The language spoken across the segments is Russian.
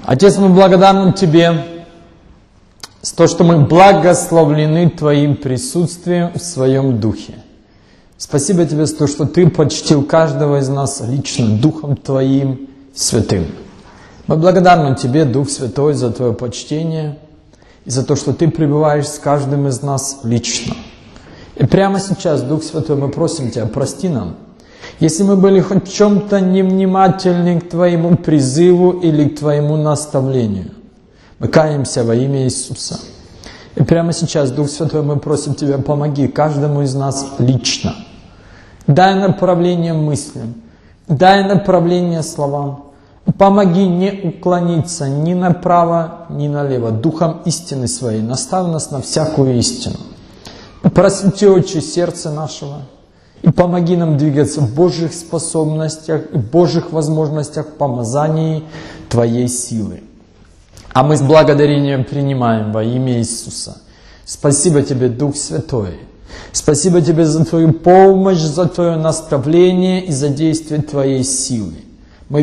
Отец, мы благодарны Тебе за то, что мы благословлены Твоим присутствием в Своем Духе. Спасибо Тебе за то, что Ты почтил каждого из нас лично Духом Твоим Святым. Мы благодарны Тебе, Дух Святой, за Твое почтение и за то, что Ты пребываешь с каждым из нас лично. И прямо сейчас, Дух Святой, мы просим Тебя, прости нам, если мы были хоть в чем-то невнимательны к Твоему призыву или к Твоему наставлению. Мы каемся во имя Иисуса. И прямо сейчас, Дух Святой, мы просим Тебя, помоги каждому из нас лично. Дай направление мыслям, дай направление словам. Помоги не уклониться ни направо, ни налево. Духом истины Своей наставь нас на всякую истину. Просвети очи сердца нашего. И помоги нам двигаться в Божьих способностях и Божьих возможностях в помазании Твоей силы. А мы с благодарением принимаем во имя Иисуса. Спасибо Тебе, Дух Святой. Спасибо Тебе за Твою помощь, за Твое наставление и за действие Твоей силы. Мы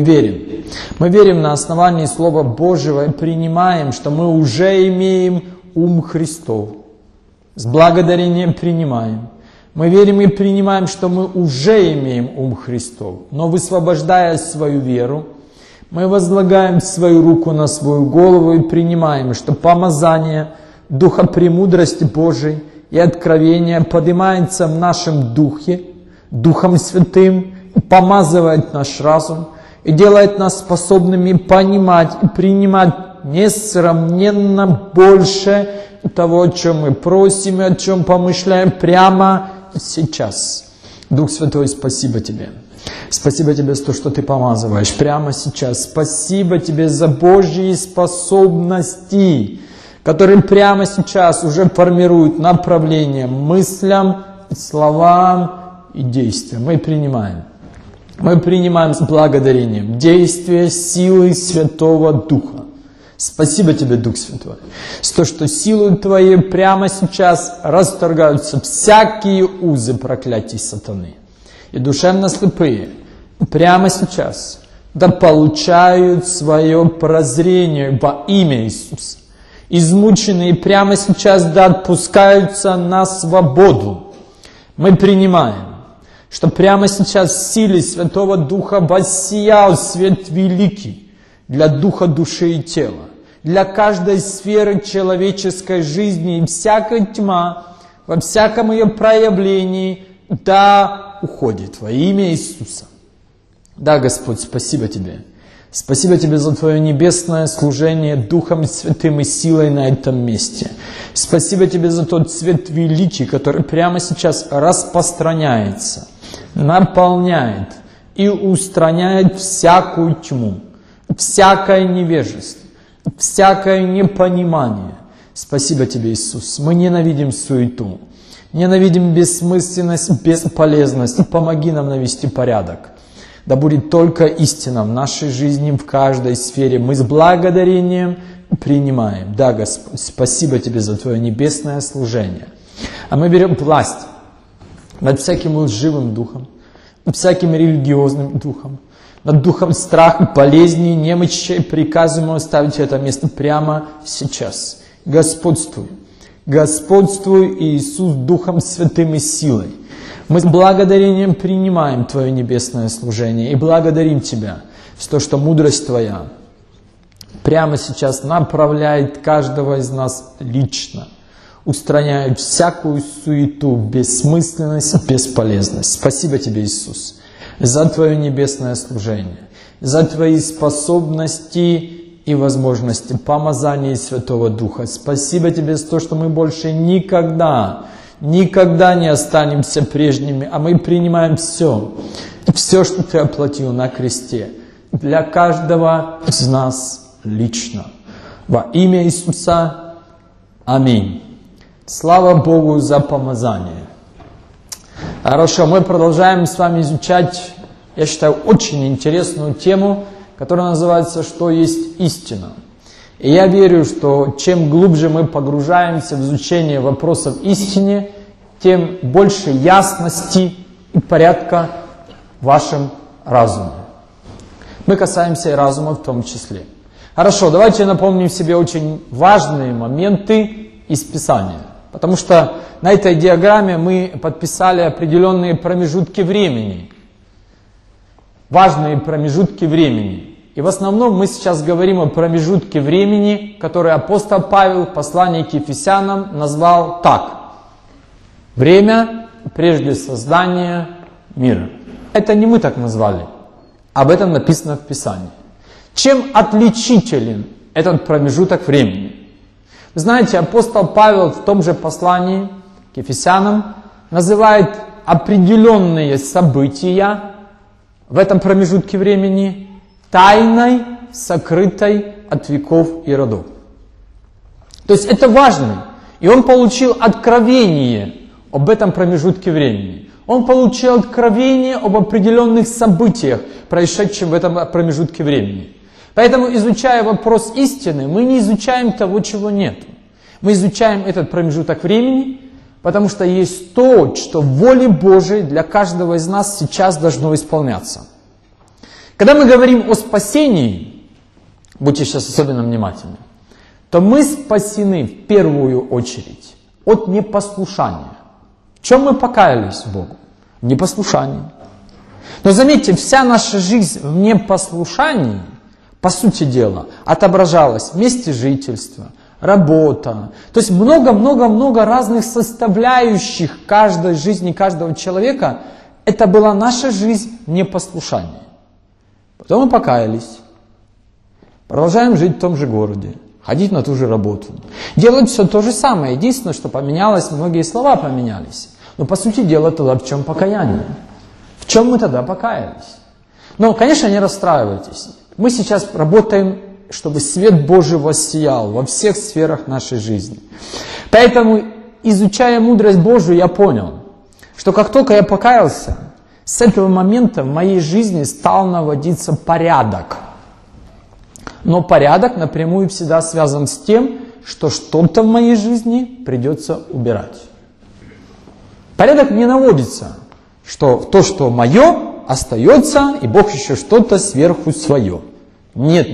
верим на основании Слова Божьего и принимаем, что мы уже имеем ум Христов. С благодарением принимаем. Мы верим и принимаем, что мы уже имеем ум Христов. Но высвобождая свою веру, мы возлагаем свою руку на свою голову и принимаем, что помазание Духа премудрости Божией и откровения поднимается в нашем духе, Духом Святым, помазывает наш разум и делает нас способными понимать и принимать несравненно больше того, о чем мы просим и о чем помышляем прямо сейчас. Дух Святой, спасибо Тебе. Спасибо Тебе за то, что Ты помазываешь прямо сейчас. Спасибо Тебе за Божьи способности, которые прямо сейчас уже формируют направление мыслям, словам и действиям. Мы принимаем с благодарением действия силы Святого Духа. Спасибо Тебе, Дух Святой, за то, что силой Твоей прямо сейчас расторгаются всякие узы проклятий сатаны. И душевно слепые прямо сейчас да получают свое прозрение во имя Иисуса. Измученные прямо сейчас да отпускаются на свободу. Мы принимаем, что прямо сейчас в силе Святого Духа воссиял свет великий для духа, души и тела, для каждой сферы человеческой жизни, и всякая тьма во всяком ее проявлении да уходит во имя Иисуса. Да, Господь, спасибо Тебе. Спасибо Тебе за Твое небесное служение Духом Святым и силой на этом месте. Спасибо Тебе за тот свет великий, который прямо сейчас распространяется, наполняет и устраняет всякую тьму, всякое невежество, всякое непонимание. Спасибо Тебе, Иисус. Мы ненавидим суету, ненавидим бессмысленность, бесполезность. Помоги нам навести порядок. Да будет только истина в нашей жизни, в каждой сфере. Мы с благодарением принимаем. Да, Господь, спасибо Тебе за Твое небесное служение. А мы берем власть над всяким лживым духом, над всяким религиозным духом, над духом страха, болезни, немощи. Приказываем оставить это место прямо сейчас. Господствуй. Господствуй, Иисус, Духом Святым и силой. Мы с благодарением принимаем Твое небесное служение и благодарим Тебя за то, что мудрость Твоя прямо сейчас направляет каждого из нас лично, устраняет всякую суету, бессмысленность, бесполезность. Спасибо Тебе, Иисус, за Твое небесное служение, за Твои способности и возможности помазания Святого Духа. Спасибо Тебе за то, что мы больше никогда не останемся прежними, а мы принимаем все, что Ты оплатил на кресте, для каждого из нас лично. Во имя Иисуса. Аминь. Слава Богу за помазание. Хорошо, мы продолжаем с вами изучать, я считаю, очень интересную тему, которая называется «Что есть истина?». И я верю, что чем глубже мы погружаемся в изучение вопросов истины, тем больше ясности и порядка в вашем разуме. Мы касаемся и разума в том числе. Хорошо, давайте напомним себе очень важные моменты из Писания. Потому что на этой диаграмме мы подписали определенные промежутки времени. Важные промежутки времени. И в основном мы сейчас говорим о промежутке времени, который апостол Павел в послании к Ефесянам назвал так. Время прежде создания мира. Это не мы так назвали. Об этом написано в Писании. Чем отличителен этот промежуток времени? Вы знаете, апостол Павел в том же послании к Ефесянам называет определенные события в этом промежутке времени тайной, сокрытой от веков и родов. То есть это важно. И он получил откровение об этом промежутке времени. Он получил откровение об определенных событиях, происшедших в этом промежутке времени. Поэтому, изучая вопрос истины, мы не изучаем того, чего нет. Мы изучаем этот промежуток времени, потому что есть то, что в воле Божией для каждого из нас сейчас должно исполняться. Когда мы говорим о спасении, будьте сейчас особенно внимательны, то мы спасены в первую очередь от непослушания. В чем мы покаялись Богу? В непослушании. Но заметьте, вся наша жизнь в непослушании, по сути дела, отображалась месте жительства, работа. То есть много-много-много разных составляющих каждой жизни каждого человека. Это была наша жизнь в непослушании. Потом мы покаялись. Продолжаем жить в том же городе. Ходить на ту же работу. Делать все то же самое. Единственное, что поменялось, многие слова поменялись. Но по сути дела тогда в чем покаяние? В чем мы тогда покаялись? Но, конечно, не расстраивайтесь. Мы сейчас работаем, чтобы свет Божий воссиял во всех сферах нашей жизни. Поэтому, изучая мудрость Божию, я понял, что как только я покаялся, с этого момента в моей жизни стал наводиться порядок. Но порядок напрямую всегда связан с тем, что что-то в моей жизни придется убирать. Порядок не наводится, что то, что мое, остается, и Бог еще что-то сверху свое. Нет.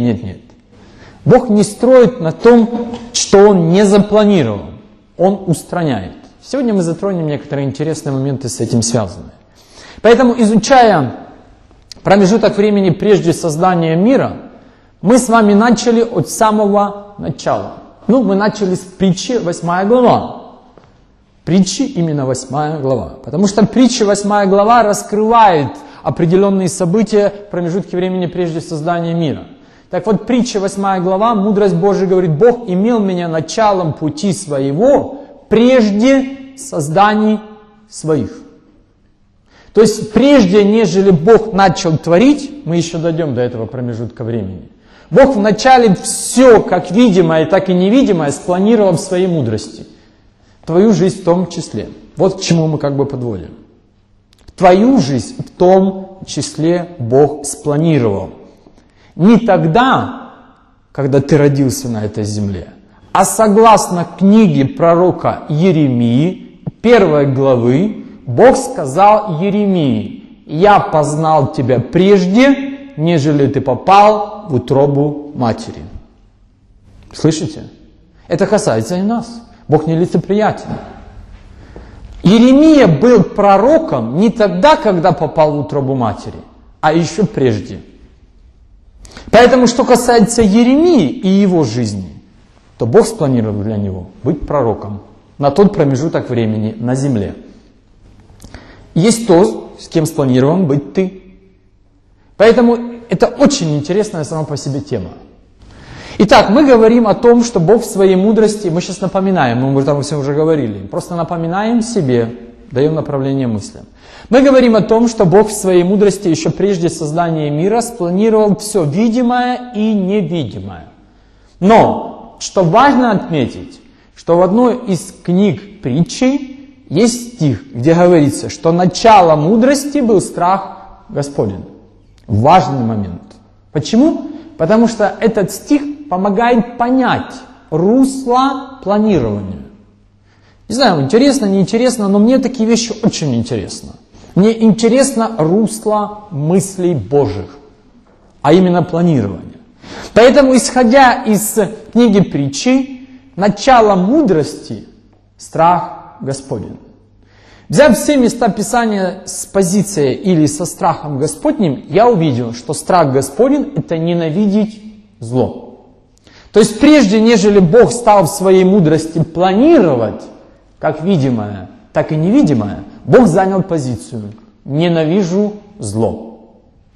Бог не строит на том, что Он не запланировал. Он устраняет. Сегодня мы затронем некоторые интересные моменты с этим связанные. Поэтому, изучая промежуток времени прежде создания мира, мы с вами начали от самого начала. Мы начали с притчи 8 глава. Притчи именно 8 глава. Потому что притча 8 глава раскрывает определенные события в промежутке времени прежде создания мира. Так вот, притча 8 глава, мудрость Божия говорит, Бог имел меня началом пути своего прежде созданий своих. То есть, прежде, нежели Бог начал творить, мы еще дойдем до этого промежутка времени, Бог вначале все, как видимое, так и невидимое, спланировал в своей мудрости. Твою жизнь в том числе. Вот к чему мы подводим. Твою жизнь в том числе Бог спланировал. Не тогда, когда ты родился на этой земле, а согласно книге пророка Иеремии, 1 главы, Бог сказал Иеремии, «Я познал тебя прежде, нежели ты попал в утробу матери». Слышите? Это касается и нас. Бог не лицеприятен. Иеремия был пророком не тогда, когда попал в утробу матери, а еще прежде. Поэтому, что касается Иеремии и его жизни, то Бог спланировал для него быть пророком на тот промежуток времени на земле. Есть то, с кем спланирован быть ты. Поэтому это очень интересная сама по себе тема. Итак, мы говорим о том, что Бог в своей мудрости, мы сейчас напоминаем, мы там все уже говорили, просто напоминаем себе, даем направление мыслям. Мы говорим о том, что Бог в своей мудрости еще прежде создания мира спланировал все видимое и невидимое. Но, что важно отметить, что в одной из книг притчи есть стих, где говорится, что начало мудрости был страх Господень. Важный момент. Почему? Потому что этот стих помогает понять русло планирования. Не знаю, интересно, неинтересно, но мне такие вещи очень интересны. Мне интересно русло мыслей Божьих, а именно планирование. Поэтому, исходя из книги Притчи, начало мудрости – страх Господень. Взяв все места Писания с позицией или со страхом Господним, я увидел, что страх Господень – это ненавидеть зло. То есть прежде, нежели Бог стал в своей мудрости планировать, как видимое, так и невидимое, Бог занял позицию «ненавижу зло».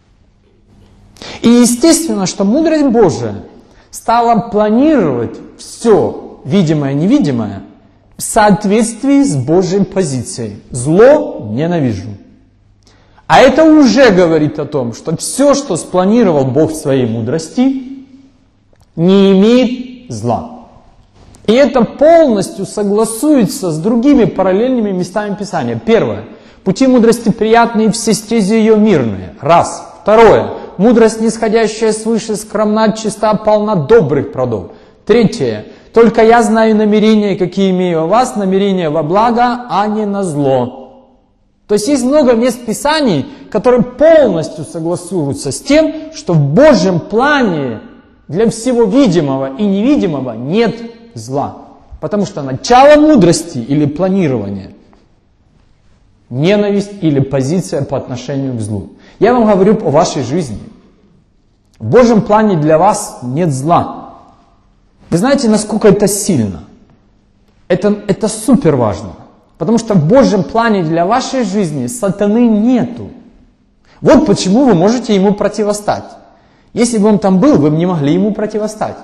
И естественно, что мудрость Божия стала планировать все видимое и невидимое в соответствии с Божьей позицией. Зло ненавижу. А это уже говорит о том, что все, что спланировал Бог в своей мудрости, не имеет зла. И это полностью согласуется с другими параллельными местами Писания. Первое. Пути мудрости приятные, все стези ее мирные. Раз. Второе. Мудрость, нисходящая свыше, скромна, чиста, полна добрых плодов. Третье. Только я знаю намерения, какие имею о вас, намерения во благо, а не на зло. То есть есть много мест Писаний, которые полностью согласуются с тем, что в Божьем плане для всего видимого и невидимого нет зла. Потому что начало мудрости или планирования – ненависть или позиция по отношению к злу. Я вам говорю о вашей жизни. В Божьем плане для вас нет зла. Вы знаете, насколько это сильно? Это супер важно. Потому что в Божьем плане для вашей жизни сатаны нету. Вот почему вы можете ему противостать. Если бы он там был, вы бы не могли ему противостать.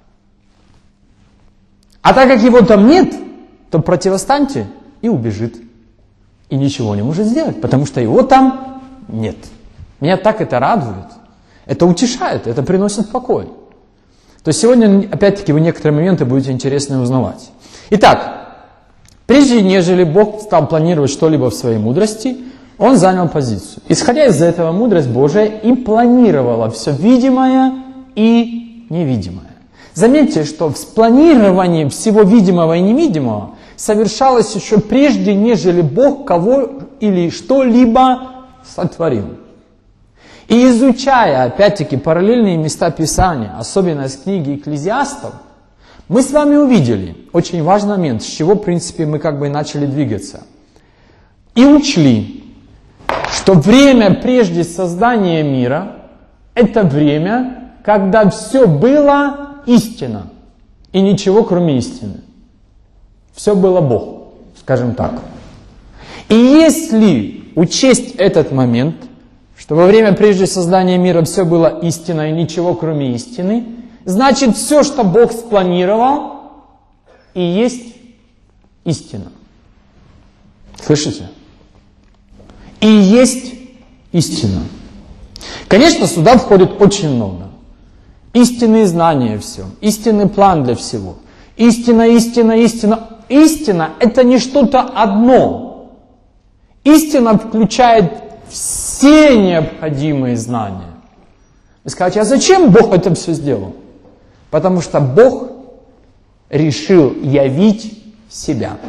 А так как его там нет, то противостаньте и убежит. И ничего не может сделать, потому что его там нет. Меня так это радует. Это утешает, это приносит покой. То есть сегодня, опять-таки, вы некоторые моменты будете интересно узнавать. Итак, прежде нежели Бог стал планировать что-либо в своей мудрости, Он занял позицию. Исходя из этого, мудрость Божия и планировала все видимое и невидимое. Заметьте, что в планировании всего видимого и невидимого совершалось еще прежде, нежели Бог кого или что-либо сотворил. И изучая, опять-таки, параллельные места Писания, особенно из книги Экклезиастов, мы с вами увидели очень важный момент, с чего, в принципе, мы как бы начали двигаться. И учли, что время прежде создания мира – это время, когда все было истина, и ничего кроме истины. Все было Бог, скажем так. И если учесть этот момент, что во время прежде создания мира все было истина и ничего кроме истины, значит все, что Бог спланировал, и есть истина. Слышите? И есть истина. Конечно, сюда входит очень много. Истинные знания все, истинный план для всего. Истина, истина, истина. Истина – это не что-то одно. Истина включает все необходимые знания. Вы скажете, а зачем Бог это все сделал? Потому что Бог решил явить себя.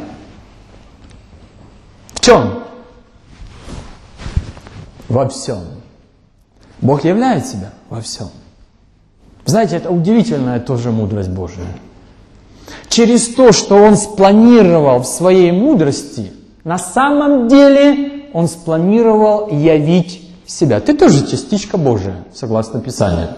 В чем? Во всем. Бог являет себя во всем. Знаете, это удивительная тоже мудрость Божия. Через то, что Он спланировал в своей мудрости, на самом деле Он спланировал явить себя. Ты тоже частичка Божия, согласно Писанию.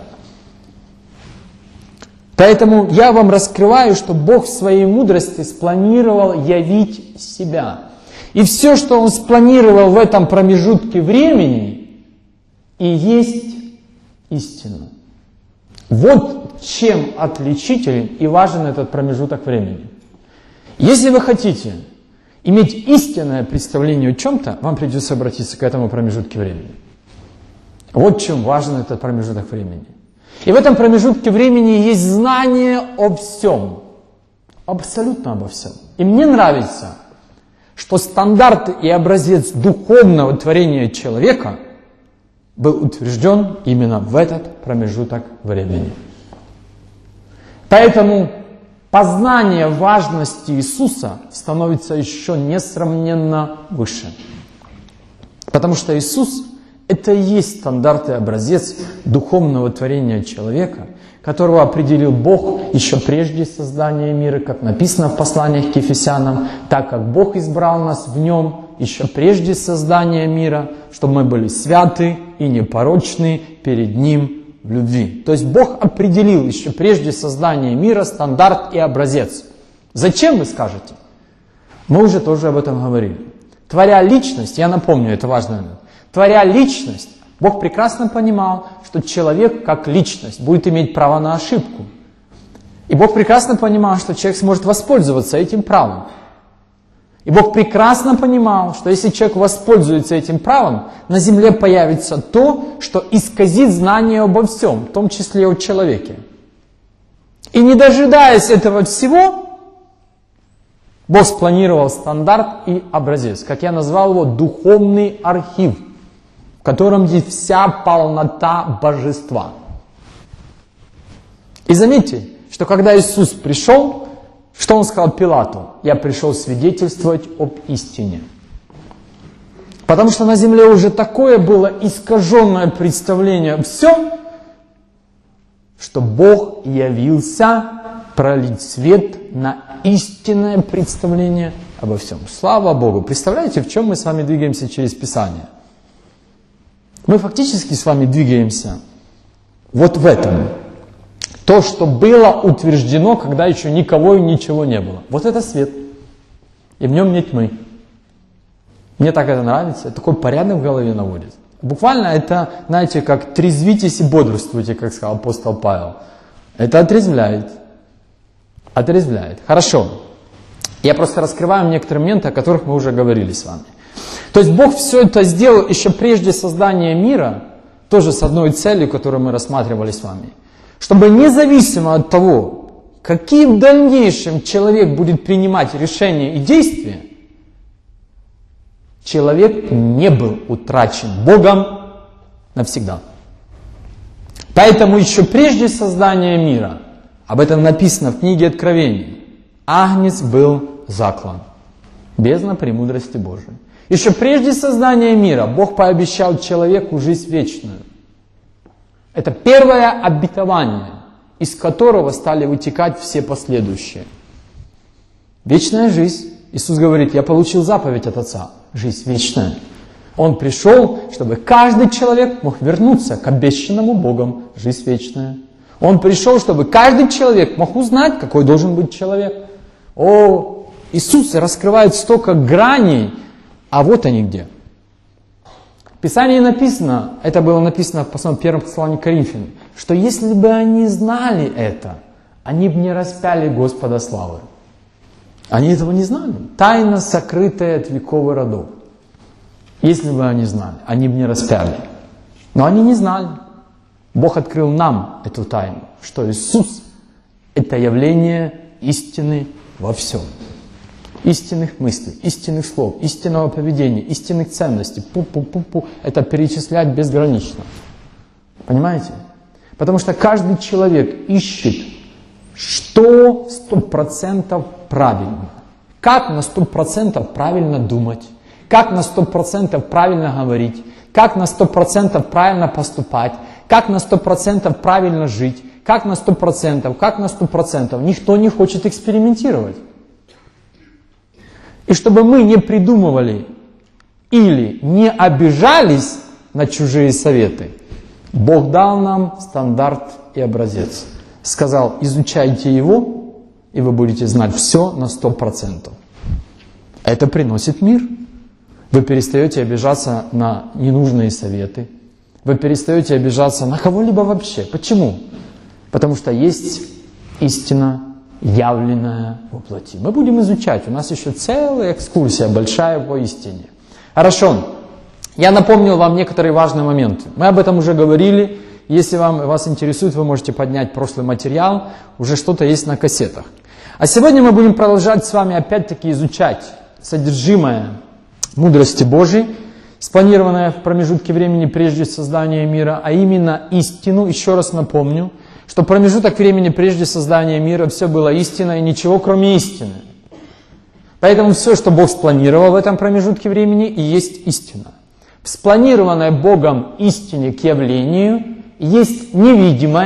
Поэтому я вам раскрываю, что Бог в своей мудрости спланировал явить себя. И все, что Он спланировал в этом промежутке времени, и есть истина. Вот чем отличителен и важен этот промежуток времени. Если вы хотите иметь истинное представление о чем-то, вам придется обратиться к этому промежутку времени. Вот чем важен этот промежуток времени. И в этом промежутке времени есть знание о всем. Абсолютно обо всем. И мне нравится, что стандарт и образец духовного творения человека был утвержден именно в этот промежуток времени. Поэтому познание важности Иисуса становится еще несравненно выше. Потому что Иисус – это и есть стандарт и образец духовного творения человека, которого определил Бог еще прежде создания мира, как написано в посланиях к Ефесянам, так как Бог избрал нас в Нем еще прежде создания мира, чтобы мы были святы и непорочны перед Ним в любви. То есть Бог определил еще прежде создания мира стандарт и образец. Зачем, вы скажете? Мы уже тоже об этом говорили. Творя личность, я напомню, это важный момент, творя личность, Бог прекрасно понимал, что человек как личность будет иметь право на ошибку. И Бог прекрасно понимал, что человек сможет воспользоваться этим правом. И Бог прекрасно понимал, что если человек воспользуется этим правом, на земле появится то, что исказит знание обо всем, в том числе и о человеке. И не дожидаясь этого всего, Бог спланировал стандарт и образец, как я назвал его, духовный архив, в котором есть вся полнота божества. И заметьте, что когда Иисус пришел, что Он сказал Пилату? Я пришел свидетельствовать об истине. Потому что на земле уже такое было искаженное представление о всем, что Бог явился пролить свет на истинное представление обо всем. Слава Богу! Представляете, в чем мы с вами двигаемся через Писание? Мы фактически с вами двигаемся вот в этом. То, что было утверждено, когда еще никого и ничего не было. Вот это свет. И в нем нет тьмы. Мне так это нравится. Это такой порядок в голове наводит. Буквально это, знаете, как трезвитесь и бодрствуйте, как сказал апостол Павел. Это отрезвляет. Отрезвляет. Хорошо. Я просто раскрываю некоторые моменты, о которых мы уже говорили с вами. То есть Бог все это сделал еще прежде создания мира, тоже с одной целью, которую мы рассматривали с вами. Чтобы независимо от того, какие в дальнейшем человек будет принимать решения и действия, человек не был утрачен Богом навсегда. Поэтому еще прежде создания мира, об этом написано в книге Откровений, Агнец был заклан, бездна премудрости Божией. Еще прежде создания мира Бог пообещал человеку жизнь вечную. Это первое обетование, из которого стали вытекать все последующие. Вечная жизнь. Иисус говорит, я получил заповедь от Отца, жизнь вечная. Он пришел, чтобы каждый человек мог вернуться к обещанному Богом, жизнь вечная. Он пришел, чтобы каждый человек мог узнать, какой должен быть человек. О, Иисус раскрывает столько граней, а вот они где. В Писании написано, это было написано в первом послании к Коринфянам, что если бы они знали это, они бы не распяли Господа славы. Они этого не знали. Тайна, сокрытая от веков и родов. Если бы они знали, они бы не распяли. Но они не знали. Бог открыл нам эту тайну, что Иисус – это явление истины во всем. Истинных мыслей, истинных слов, истинного поведения, истинных ценностей. Пу-пу-пу-пу. Это перечислять безгранично. Понимаете? Потому что каждый человек ищет, что 100% правильно. Как на 100% правильно думать. Как на 100% правильно говорить. Как на 100% правильно поступать. Как на 100% правильно жить. Как на 100%, как на 100%. Никто не хочет экспериментировать. И чтобы мы не придумывали или не обижались на чужие советы, Бог дал нам стандарт и образец. Сказал, изучайте его, и вы будете знать все на 100%. Это приносит мир. Вы перестаете обижаться на ненужные советы. Вы перестаете обижаться на кого-либо вообще. Почему? Потому что есть истина, явленная во плоти. Мы будем изучать. У нас еще целая экскурсия большая по истине. Хорошо. Я напомнил вам некоторые важные моменты. Мы об этом уже говорили. Если вас интересует, вы можете поднять прошлый материал. Уже что-то есть на кассетах. А сегодня мы будем продолжать с вами опять-таки изучать содержимое мудрости Божией, спланированное в промежутке времени прежде создания мира, а именно истину. Еще раз напомню, что промежуток времени прежде создания мира все было истиной, и ничего кроме истины. Поэтому все, что Бог спланировал в этом промежутке времени, и есть истина. В спланированной Богом истине к явлению есть невидимая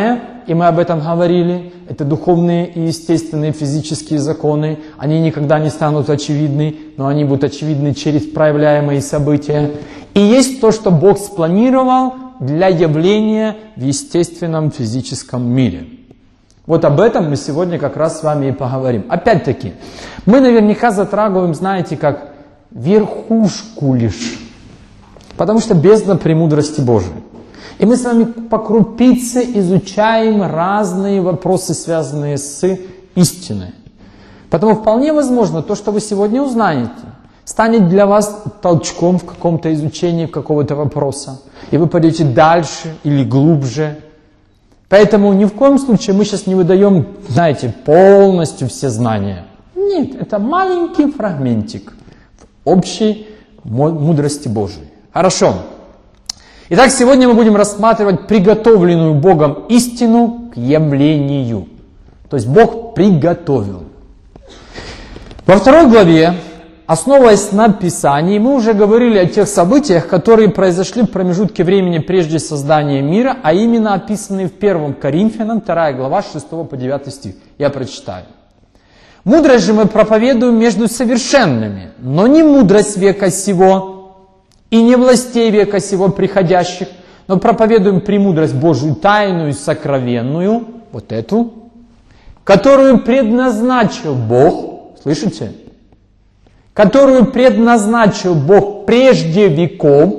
и мы об этом говорили, это духовные и естественные физические законы, они никогда не станут очевидны, но они будут очевидны через проявляемые события. И есть то, что Бог спланировал для явления в естественном физическом мире. Вот об этом мы сегодня как раз с вами и поговорим. Опять-таки, мы наверняка затрагиваем, знаете, как верхушку лишь, потому что бездна премудрости Божией. И мы с вами по крупице изучаем разные вопросы, связанные с истиной. Поэтому вполне возможно, то, что вы сегодня узнаете, станет для вас толчком в каком-то изучении какого-то вопроса. И вы пойдете дальше или глубже. Поэтому ни в коем случае мы сейчас не выдаем, знаете, полностью все знания. Нет, это маленький фрагментик в общей мудрости Божией. Хорошо. Итак, сегодня мы будем рассматривать приготовленную Богом истину к явлению. То есть Бог приготовил. Во 2 главе, основываясь на Писании, мы уже говорили о тех событиях, которые произошли в промежутке времени прежде создания мира, а именно описанные в 1 Коринфянам, 2 глава, 6 по 9 стих. Я прочитаю. «Мудрость же мы проповедуем между совершенными, но не мудрость века сего, и не властей века сего приходящих, но проповедуем премудрость Божию тайную и сокровенную, вот эту, которую предназначил Бог, слышите? Которую предназначил Бог прежде веков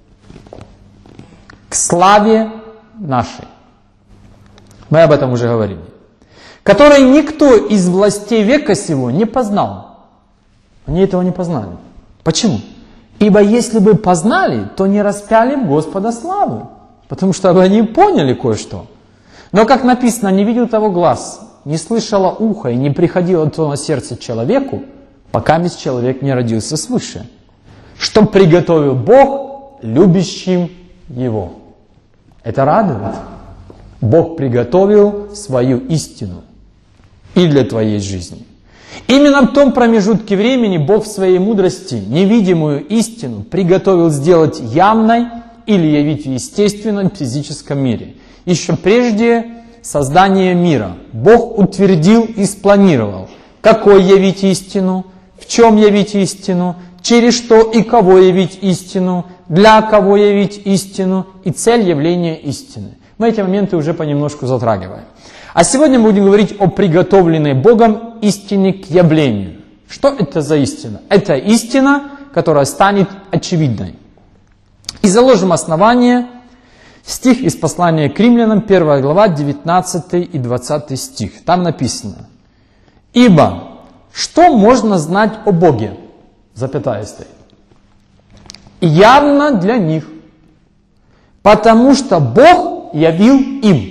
к славе нашей». Мы об этом уже говорили. «Которой никто из властей века сего не познал». Они этого не познали. Почему? «Ибо если бы познали, то не распяли бы Господа славу». Потому что они поняли кое-что. Но, как написано, не видел того глаз, не слышало ухо и не приходило то на сердце человеку, пока весь человек не родился свыше, что приготовил Бог любящим Его. Это радует. Бог приготовил свою истину и для твоей жизни. Именно в том промежутке времени Бог в своей мудрости невидимую истину приготовил сделать явной или явить в естественном физическом мире. Еще прежде создания мира Бог утвердил и спланировал, какой явить истину, в чем явить истину, через что и кого явить истину, для кого явить истину и цель явления истины. Мы эти моменты уже понемножку затрагиваем. А сегодня мы будем говорить о приготовленной Богом истине к явлению. Что это за истина? Это истина, которая станет очевидной. И заложим основание, стих из послания к Римлянам, 1 глава, 19 и 20 стих. Там написано: «Ибо что можно знать о Боге?» Запятая стоит. «Явно для них, потому что Бог явил им.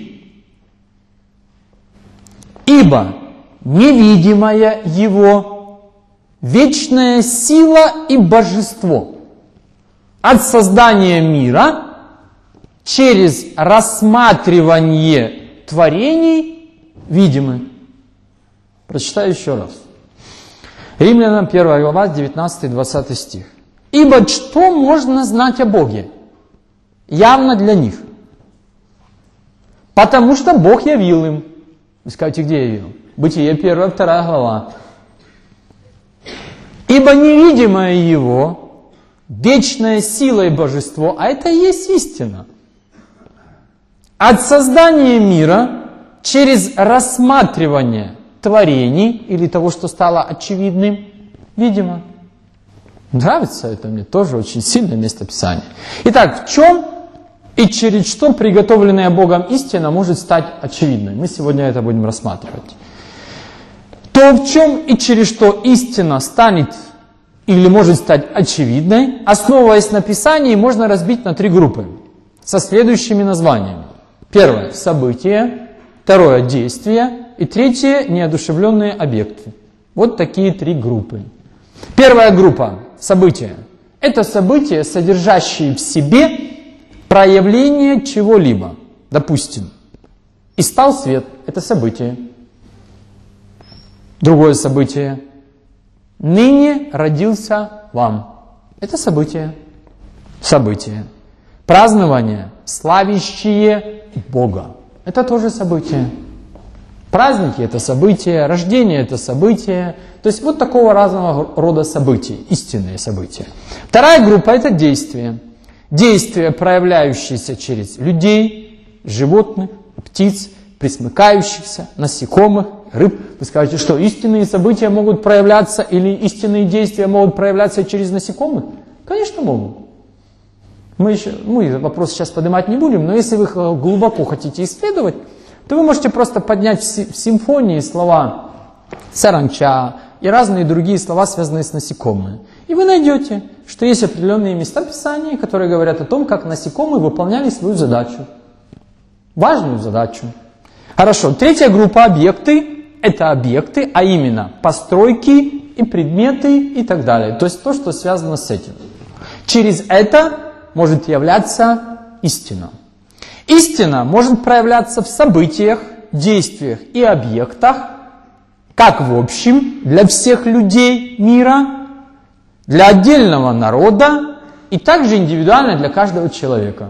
Ибо невидимая Его, вечная сила и божество от создания мира через рассматривание творений видимы». Прочитаю еще раз. Римлянам 1 глава, 19-20 стих. «Ибо что можно знать о Боге? Явно для них, потому что Бог явил им». Вы скажете, где явил? Бытие 1, 2 глава. «Ибо невидимое Его, вечная сила и божество, а это и есть истина, от создания мира через рассматривание творений или того, что стало очевидным, видимо». Нравится это мне тоже очень сильное местописание. Итак, в чем и через что приготовленная Богом истина может стать очевидной? Мы сегодня это будем рассматривать. То, в чем и через что истина станет или может стать очевидной, основываясь на Писании, можно разбить на 3 группы со следующими названиями. Первое – события, второе – действия и третье – неодушевленные объекты. Вот такие 3 группы. Первая группа – события. Это события, содержащие в себе проявление чего-либо. Допустим, и стал свет – это событие. Другое событие. Ныне родился вам. Это событие. Событие. Празднование, славящее Бога. это тоже событие. Праздники – это события, рождение – это события. То есть вот такого разного рода события, истинные события. Вторая группа – это действия. Действия, проявляющиеся через людей, животных, птиц, пресмыкающихся, насекомых, рыб. Вы скажете, что истинные события могут проявляться или истинные действия могут проявляться через насекомых? Конечно, могут. Мы этот вопрос сейчас поднимать не будем, но если вы глубоко хотите исследовать, то вы можете просто поднять в симфонии слова саранча и разные другие слова, связанные с насекомыми. И вы найдете, что есть определенные места Писания, которые говорят о том, как насекомые выполняли свою задачу. Важную задачу. Хорошо, третья группа объекты – это объекты, а именно постройки и предметы и так далее. То есть то, что связано с этим. Через это может являться истина. Истина может проявляться в событиях, действиях и объектах, как в общем для всех людей мира, для отдельного народа и также индивидуально для каждого человека.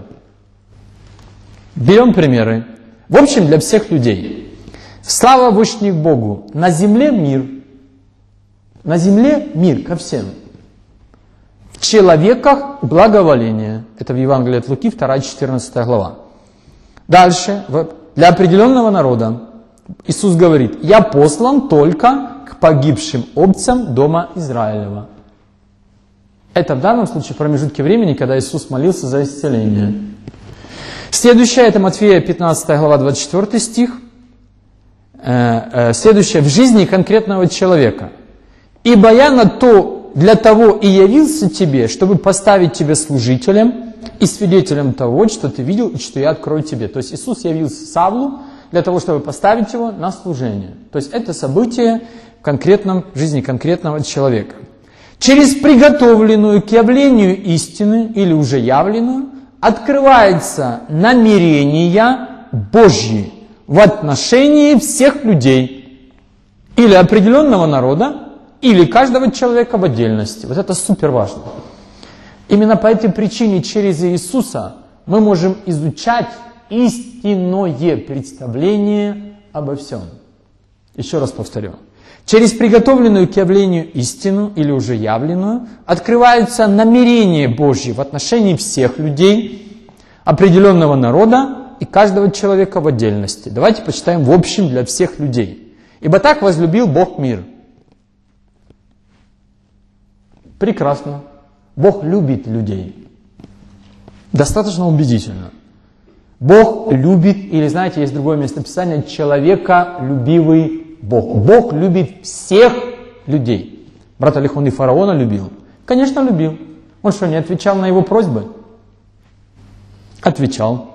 Берем примеры. В общем для всех людей. Слава вышних Богу. На земле мир. На земле мир ко всем. В человеках благоволение. Это в Евангелии от Луки, 2-14 глава. Дальше, для определенного народа Иисус говорит: «Я послан только к погибшим овцам дома Израилева». Это в данном случае промежутки времени, когда Иисус молился за исцеление. Следующее, это Матфея 15 глава, 24 стих. Следующее, в жизни конкретного человека. «Ибо я для того и явился тебе, чтобы поставить тебя служителем и свидетелем того, что ты видел и что я открою тебе». То есть Иисус явился Савлу для того, чтобы поставить его на служение. То есть это событие в жизни конкретного человека. Через приготовленную к явлению истины или уже явленную открывается намерение Божье в отношении всех людей или определенного народа, или каждого человека в отдельности. Вот это супер важно. Именно по этой причине через Иисуса мы можем изучать истинное представление обо всем. Еще раз повторю. Через приготовленную к явлению истину или уже явленную открывается намерение Божье в отношении всех людей, определенного народа и каждого человека в отдельности. Давайте почитаем в общем для всех людей. «Ибо так возлюбил Бог мир». Прекрасно. Бог любит людей. Достаточно убедительно. Бог любит, или знаете, есть другое местописание, человеколюбивый Бог. Бог любит всех людей. Брат Алихон и фараона любил? Конечно, любил. Он что, не отвечал на его просьбы? Отвечал.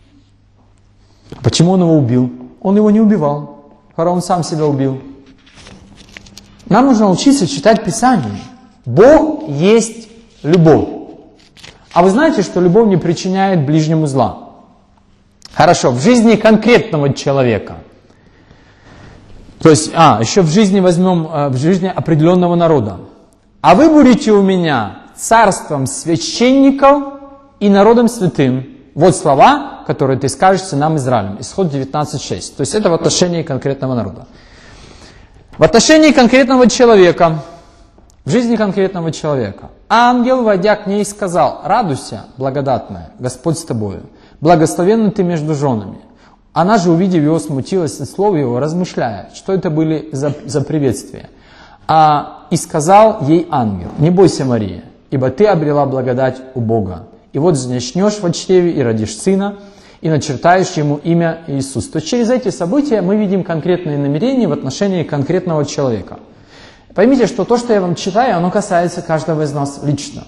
Почему он его убил? Он его не убивал. Фараон сам себя убил. Нам нужно учиться читать Писание. Бог есть любовь. А вы знаете, что любовь не причиняет ближнему зла? Хорошо, в жизни конкретного человека. То есть, еще в жизни возьмем, в жизни определенного народа. «А вы будете у меня царством священников и народом святым». Вот слова, которые ты скажешь сынам Израилем. Исход 19:6. То есть это в отношении конкретного народа. В отношении конкретного человека, в жизни конкретного человека. Ангел, войдя к ней, сказал: «Радуйся, благодатная, Господь с тобою, благословенна ты между женами». Она же, увидев его, смутилась от слова его, размышляя, что это были за приветствия. И сказал ей ангел: «Не бойся, Мария, ибо ты обрела благодать у Бога. И вот начнешь в чреве и родишь сына, и начертаешь ему имя Иисус». То есть через эти события мы видим конкретные намерения в отношении конкретного человека. Поймите, что то, что я вам читаю, оно касается каждого из нас лично.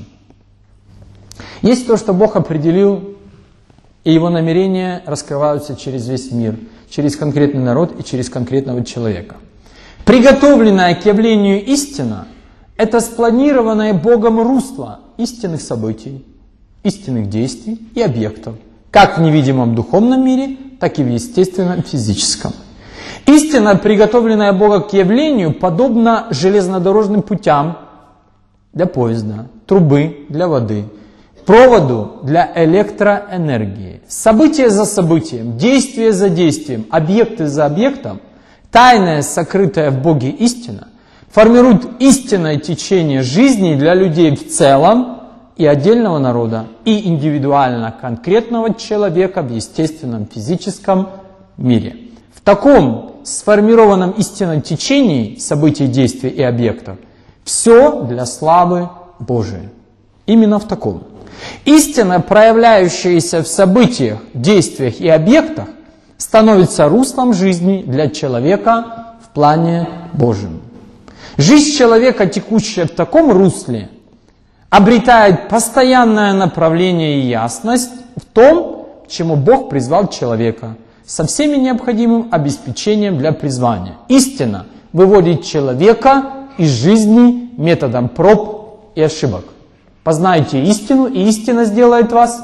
Есть то, что Бог определил, и Его намерения раскрываются через весь мир, через конкретный народ и через конкретного человека. Приготовленная к явлению истина – это спланированное Богом русло истинных событий, истинных действий и объектов, как в невидимом духовном мире, так и в естественном физическом. Истина, приготовленная Богом к явлению, подобна железнодорожным путям для поезда, трубы для воды, проводу для электроэнергии. Событие за событием, действие за действием, объекты за объектом, тайная, сокрытая в Боге истина, формирует истинное течение жизни для людей в целом и отдельного народа, и индивидуально конкретного человека в естественном физическом мире. В таком сформированном истинном течении событий, действий и объектов все для славы Божией. Именно в таком. Истина, проявляющаяся в событиях, действиях и объектах, становится руслом жизни для человека в плане Божьем. Жизнь человека, текущая в таком русле, обретает постоянное направление и ясность в том, к чему Бог призвал человека, со всеми необходимым обеспечением для призвания. Истина выводит человека из жизни методом проб и ошибок. Познайте истину, и истина сделает вас.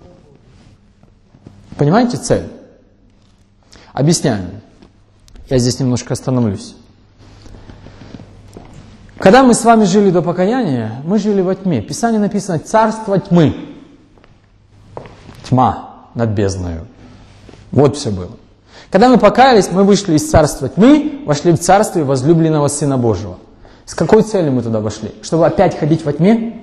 Понимаете цель? Объясняю. Я здесь немножко остановлюсь. Когда мы с вами жили до покаяния, мы жили во тьме. В Писании написано «царство тьмы». Тьма над бездною. Вот все было. Когда мы покаялись, мы вышли из царства тьмы, вошли в царство возлюбленного Сына Божьего. С какой целью мы туда вошли? Чтобы опять ходить во тьме?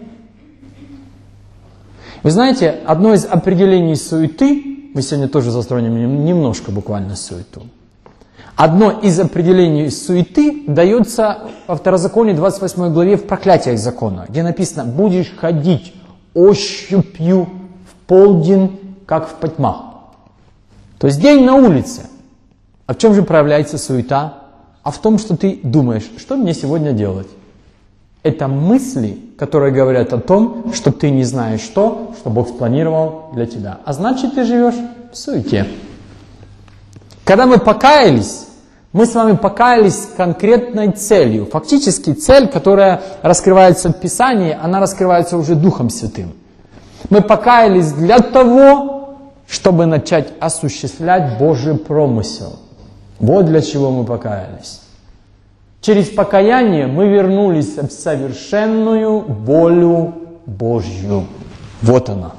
Вы знаете, одно из определений суеты, мы сегодня тоже затронем немножко буквально суету. Одно из определений суеты дается во Второзаконии 28 главе в проклятиях закона, где написано «будешь ходить ощупью в полдень, как в потьмах». То есть день на улице. А в чем же проявляется суета? А в том, что ты думаешь, что мне сегодня делать? Это мысли, которые говорят о том, что ты не знаешь что Бог спланировал для тебя. А значит, ты живешь в суете. Когда мы покаялись, мы с вами покаялись с конкретной целью. Фактически цель, которая раскрывается в Писании, она раскрывается уже Духом Святым. Мы покаялись для того, чтобы начать осуществлять Божий промысел. Вот для чего мы покаялись. Через покаяние мы вернулись в совершенную волю Божью. Вот она.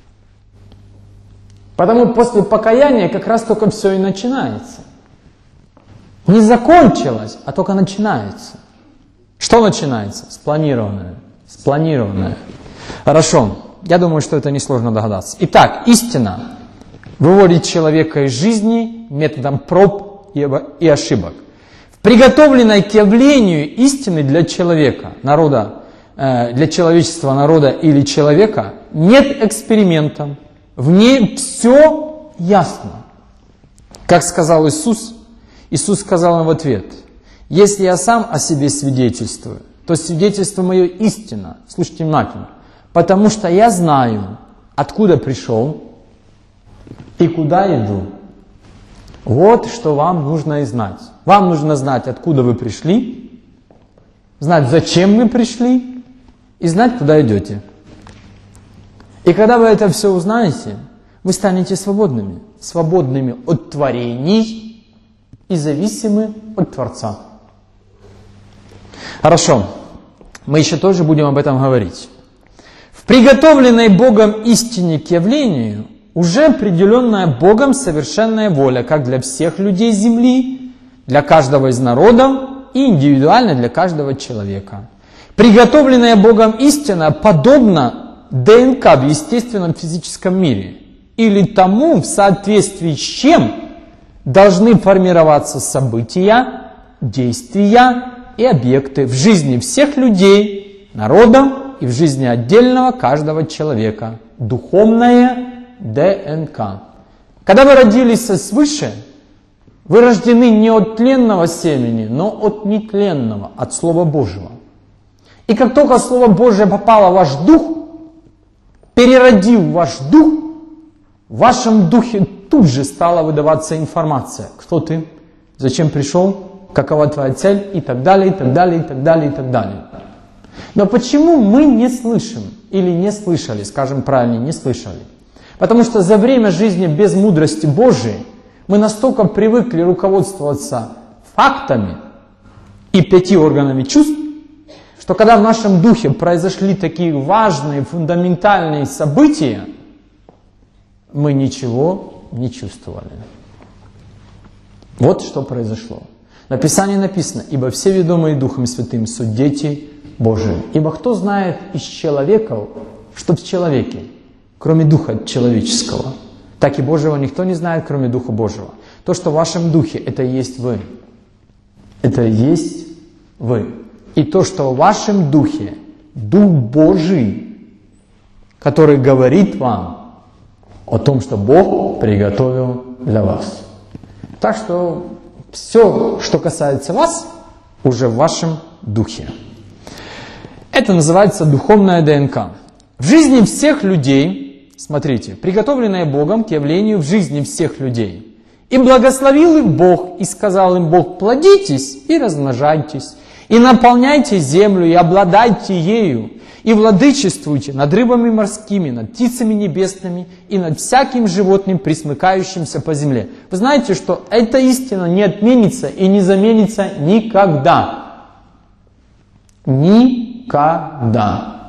Потому после покаяния как раз только все и начинается. Не закончилось, а только начинается. Что начинается? Спланированное. Спланированное. Хорошо. Я думаю, что это несложно догадаться. Итак, истина выводит человека из жизни методом проб и ошибок. В приготовленной к явлению истины для человека, народа, для человечества, народа или человека нет эксперимента. В ней все ясно. Как сказал Иисус, Иисус сказал им в ответ: «Если я сам о себе свидетельствую, то свидетельство мое истина». Слушайте внимательно. «Потому что я знаю, откуда пришел и куда иду». Вот что вам нужно и знать. Вам нужно знать, откуда вы пришли, знать, зачем вы пришли, и знать, куда идете. И когда вы это все узнаете, вы станете свободными. Свободными от творений и зависимы от Творца. Хорошо. Мы еще тоже будем об этом говорить. В приготовленной Богом истине к явлению уже определенная Богом совершенная воля, как для всех людей земли, для каждого из народов и индивидуально для каждого человека. Приготовленная Богом истина подобна ДНК в естественном физическом мире, или тому, в соответствии с чем должны формироваться события, действия и объекты в жизни всех людей, народов и в жизни отдельного каждого человека. Духовная ДНК. Когда вы родились свыше, вы рождены не от тленного семени, но от нетленного, от Слова Божьего. И как только Слово Божье попало в ваш дух, переродив ваш дух, в вашем духе тут же стала выдаваться информация. Кто ты? Зачем пришел? Какова твоя цель? И так далее, и так далее, и так далее, и так далее. Но почему мы не слышим или не слышали, скажем правильнее, не слышали? Потому что за время жизни без мудрости Божией мы настолько привыкли руководствоваться фактами и 5 органами чувств, что когда в нашем духе произошли такие важные, фундаментальные события, мы ничего не чувствовали. Вот что произошло. В Писании написано: «Ибо все ведомые Духом Святым суть дети Божии». Ибо кто знает из человеков, что в человеке, кроме Духа человеческого, так и Божьего никто не знает, кроме Духа Божьего. То, что в вашем Духе, это и есть вы. Это и есть вы. И то, что в вашем Духе, Дух Божий, который говорит вам о том, что Бог приготовил для вас. Так что все, что касается вас, уже в вашем Духе. Это называется духовная ДНК. В жизни всех людей, смотрите, приготовленная Богом к явлению в жизни всех людей. «И благословил их Бог, и сказал им Бог: плодитесь и размножайтесь, и наполняйте землю, и обладайте ею, и владычествуйте над рыбами морскими, над птицами небесными, и над всяким животным, пресмыкающимся по земле». Вы знаете, что эта истина не отменится и не заменится никогда. Никогда.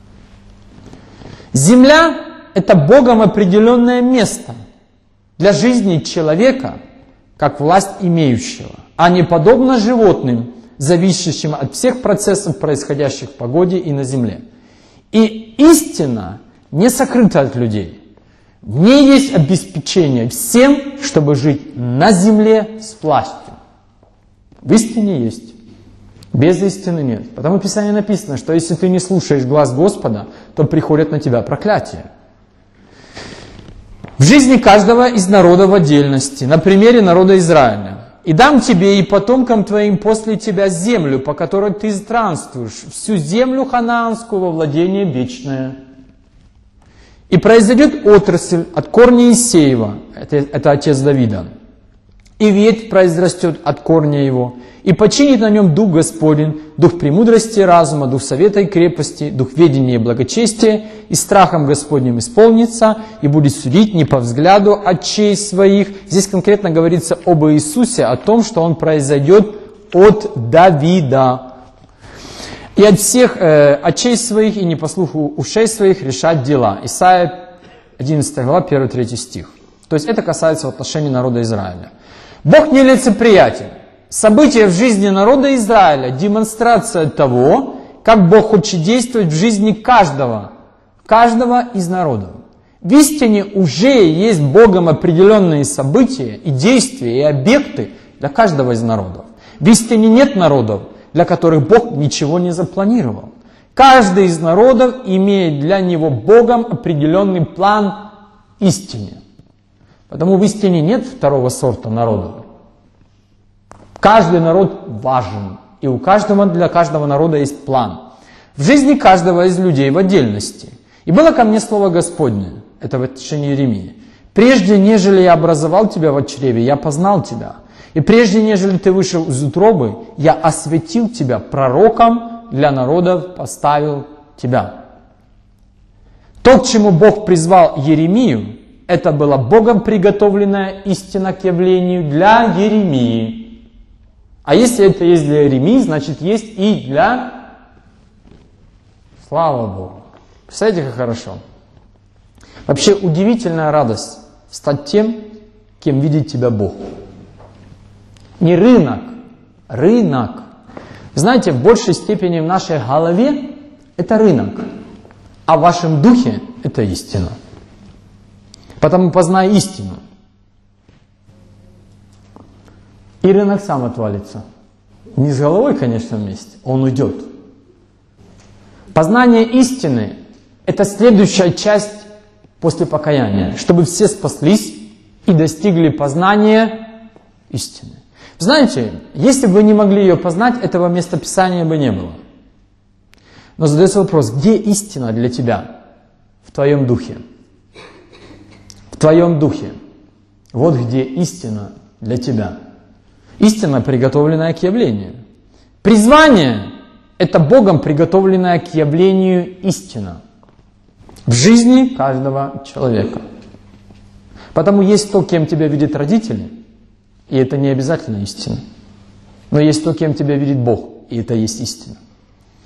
Земля – это Богом определенное место для жизни человека, как власть имеющего, а не подобно животным, зависящим от всех процессов, происходящих в погоде и на земле. И истина не сокрыта от людей. В ней есть обеспечение всем, чтобы жить на земле с властью. В истине есть. Без истины нет. Потому в Писании написано, что если ты не слушаешь глаз Господа, то приходит на тебя проклятие. В жизни каждого из народов в отдельности, на примере народа Израиля. «И дам тебе и потомкам твоим после тебя землю, по которой ты странствуешь, всю землю ханаанскую во владение вечное. И произойдет отрасль от корня Исеева», это отец Давида, «и ветвь произрастет от корня его, и починит на нем Дух Господень, Дух премудрости и разума, Дух совета и крепости, Дух ведения и благочестия, и страхом Господним исполнится, и будет судить не по взгляду отчей своих». Здесь конкретно говорится об Иисусе, о том, что Он произойдет от Давида. «И от всех отчей своих, и не по слуху ушей своих решать дела». Исайя 11 глава, 1-3 стих. То есть это касается отношений народа Израиля. Бог нелицеприятен. События в жизни народа Израиля – демонстрация того, как Бог хочет действовать в жизни каждого из народов. В истине уже есть Богом определенные события и действия, и объекты для каждого из народов. В истине нет народов, для которых Бог ничего не запланировал. Каждый из народов имеет для него Богом определенный план истины. Потому в истине нет второго сорта народов. Каждый народ важен, и для каждого народа есть план. В жизни каждого из людей в отдельности. «И было ко мне слово Господне», это в отношении Иеремии: «Прежде, нежели я образовал тебя в чреве, я познал тебя. И прежде, нежели ты вышел из утробы, я осветил тебя пророком, для народов поставил тебя». То, к чему Бог призвал Иеремию, это была Богом приготовленная истина к явлению для Иеремии. А если это есть для Иеремии, значит есть и для... Слава Богу. Представляете, как хорошо. Вообще удивительная радость стать тем, кем видит тебя Бог. Не рынок, рынок. Знаете, в большей степени в нашей голове это рынок, а в вашем духе это истина. Потому познай истину. И рынок сам отвалится. Не с головой, конечно, вместе. Он уйдет. Познание истины – это следующая часть после покаяния, чтобы все спаслись и достигли познания истины. Знаете, если бы вы не могли ее познать, этого местописания бы не было. Но задается вопрос, где истина для тебя? В твоем духе. В твоем духе. Вот где истина для тебя. Истина, приготовленная к явлению. Призвание – это Богом приготовленная к явлению истина в жизни каждого человека. Потому есть то, кем тебя видят родители, и это не обязательно истина. Но есть то, кем тебя видит Бог, и это есть истина.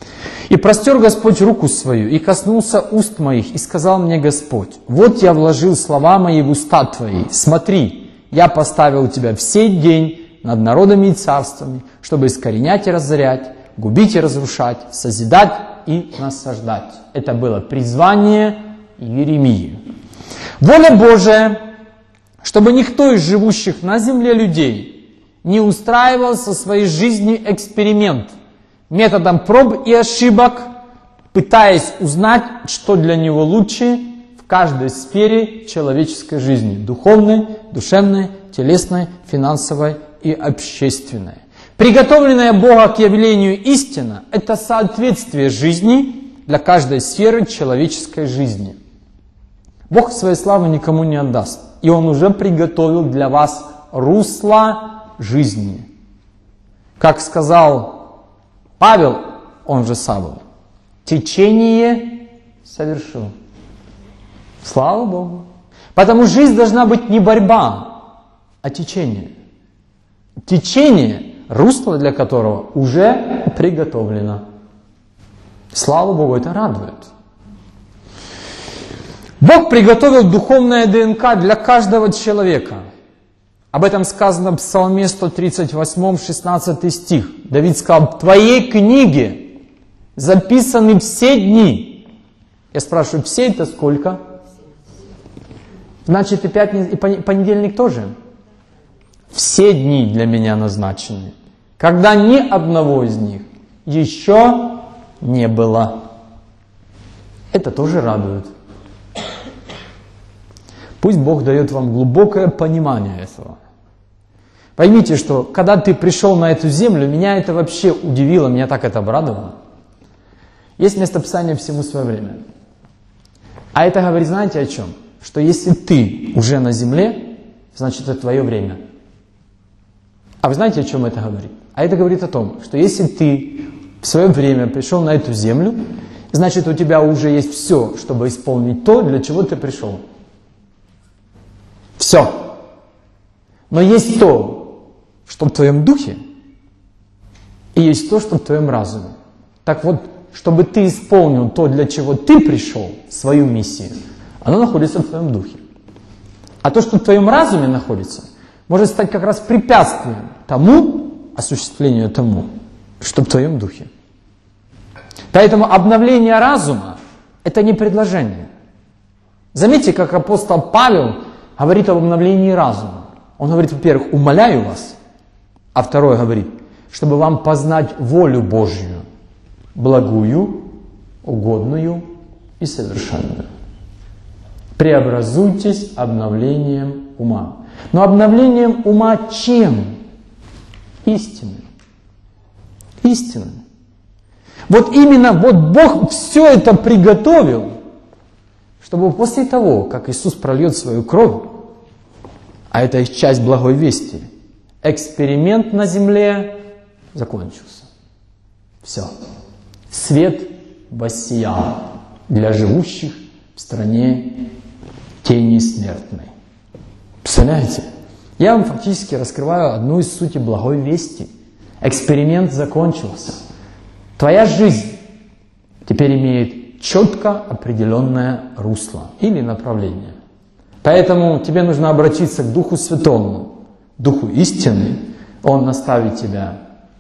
И простер Господь руку свою, и коснулся уст моих, и сказал мне Господь: вот я вложил слова мои в уста твои. Смотри, я поставил тебя в сей день над народами и царствами, чтобы искоренять и разорять, губить и разрушать, созидать и насаждать. Это было призвание Иеремии. Воля Божия, чтобы никто из живущих на земле людей не устраивал со своей жизни эксперимент, методом проб и ошибок, пытаясь узнать, что для него лучше в каждой сфере человеческой жизни: духовной, душевной, телесной, финансовой и общественной. Приготовленная Бога к явлению истина – это соответствие жизни для каждой сферы человеческой жизни. Бог своей славы никому не отдаст, и Он уже приготовил для вас русло жизни. Как сказал Павел, он же Савл, течение совершил. Слава Богу. Потому жизнь должна быть не борьба, а течение. Течение, русло для которого уже приготовлено. Слава Богу, это радует. Бог приготовил духовное ДНК для каждого человека. Об этом сказано в Псалме 138, 16 стих. Давид сказал: в твоей книге записаны все дни. Я спрашиваю, все это сколько? Значит, и пятница, и понедельник тоже. Все дни для меня назначены, когда ни одного из них еще не было. Это тоже радует. Пусть Бог дает вам глубокое понимание этого. Поймите, что когда ты пришел на эту землю, меня это вообще удивило, меня так это обрадовало. Есть местописание всему свое время. А это говорит, знаете о чем? Что если ты уже на земле, значит это твое время. А вы знаете, о чем это говорит? А это говорит о том, что если ты в свое время пришел на эту землю, значит у тебя уже есть все, чтобы исполнить то, для чего ты пришел. Все. Но есть то, что в твоем духе, и есть то, что в твоем разуме. Так вот, чтобы ты исполнил то, для чего ты пришел, свою миссию, оно находится в твоем духе. А то, что в твоем разуме находится, может стать как раз препятствием тому, осуществлению тому, что в твоем духе. Поэтому обновление разума – это не предложение. Заметьте, как апостол Павел говорит об обновлении разума. Он говорит, во-первых, умоляю вас, а второе говорит, чтобы вам познать волю Божью, благую, угодную и совершенную. Преобразуйтесь обновлением ума. Но обновлением ума чем? Истиной. Истиной. Вот именно Бог все это приготовил, чтобы после того, как Иисус прольет свою кровь, а это часть благой вести, эксперимент на земле закончился. Все. Свет воссиял для живущих в стране тени смертной. Представляете? Я вам фактически раскрываю одну из сути благой вести. Эксперимент закончился. Твоя жизнь теперь имеет четко определенное русло или направление. Поэтому тебе нужно обратиться к Духу Святому, Духу истины. Он наставит тебя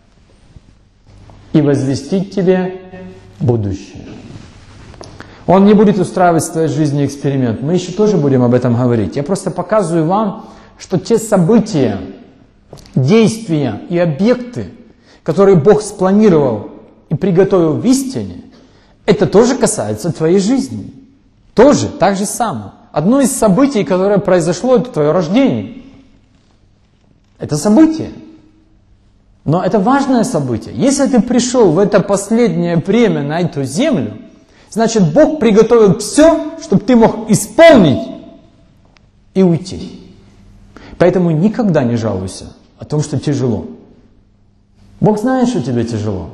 и возвестит тебе будущее. Он не будет устраивать в твоей жизни эксперимент. Мы еще тоже будем об этом говорить. Я просто показываю вам, что те события, действия и объекты, которые Бог спланировал и приготовил в истине, это тоже касается твоей жизни. Тоже, так же самое. Одно из событий, которое произошло, это твое рождение. Это событие. Но это важное событие. Если ты пришел в это последнее время на эту землю, значит Бог приготовил все, чтобы ты мог исполнить и уйти. Поэтому никогда не жалуйся о том, что тяжело. Бог знает, что тебе тяжело.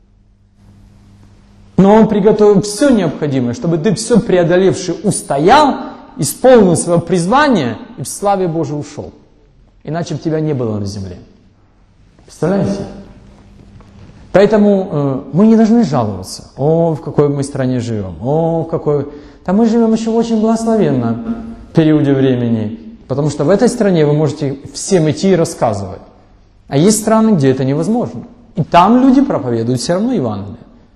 Но Он приготовил все необходимое, чтобы ты все преодолевший устоял, исполнил свое призвание и в славе Божией ушел. Иначе бы тебя не было на земле. Представляете? Поэтому мы не должны жаловаться. О, в какой мы стране живем. О, в какой... Там мы живем еще в очень благословенном периоде времени. Потому что в этой стране вы можете всем идти и рассказывать. А есть страны, где это невозможно. И там люди проповедуют все равно Евангелие.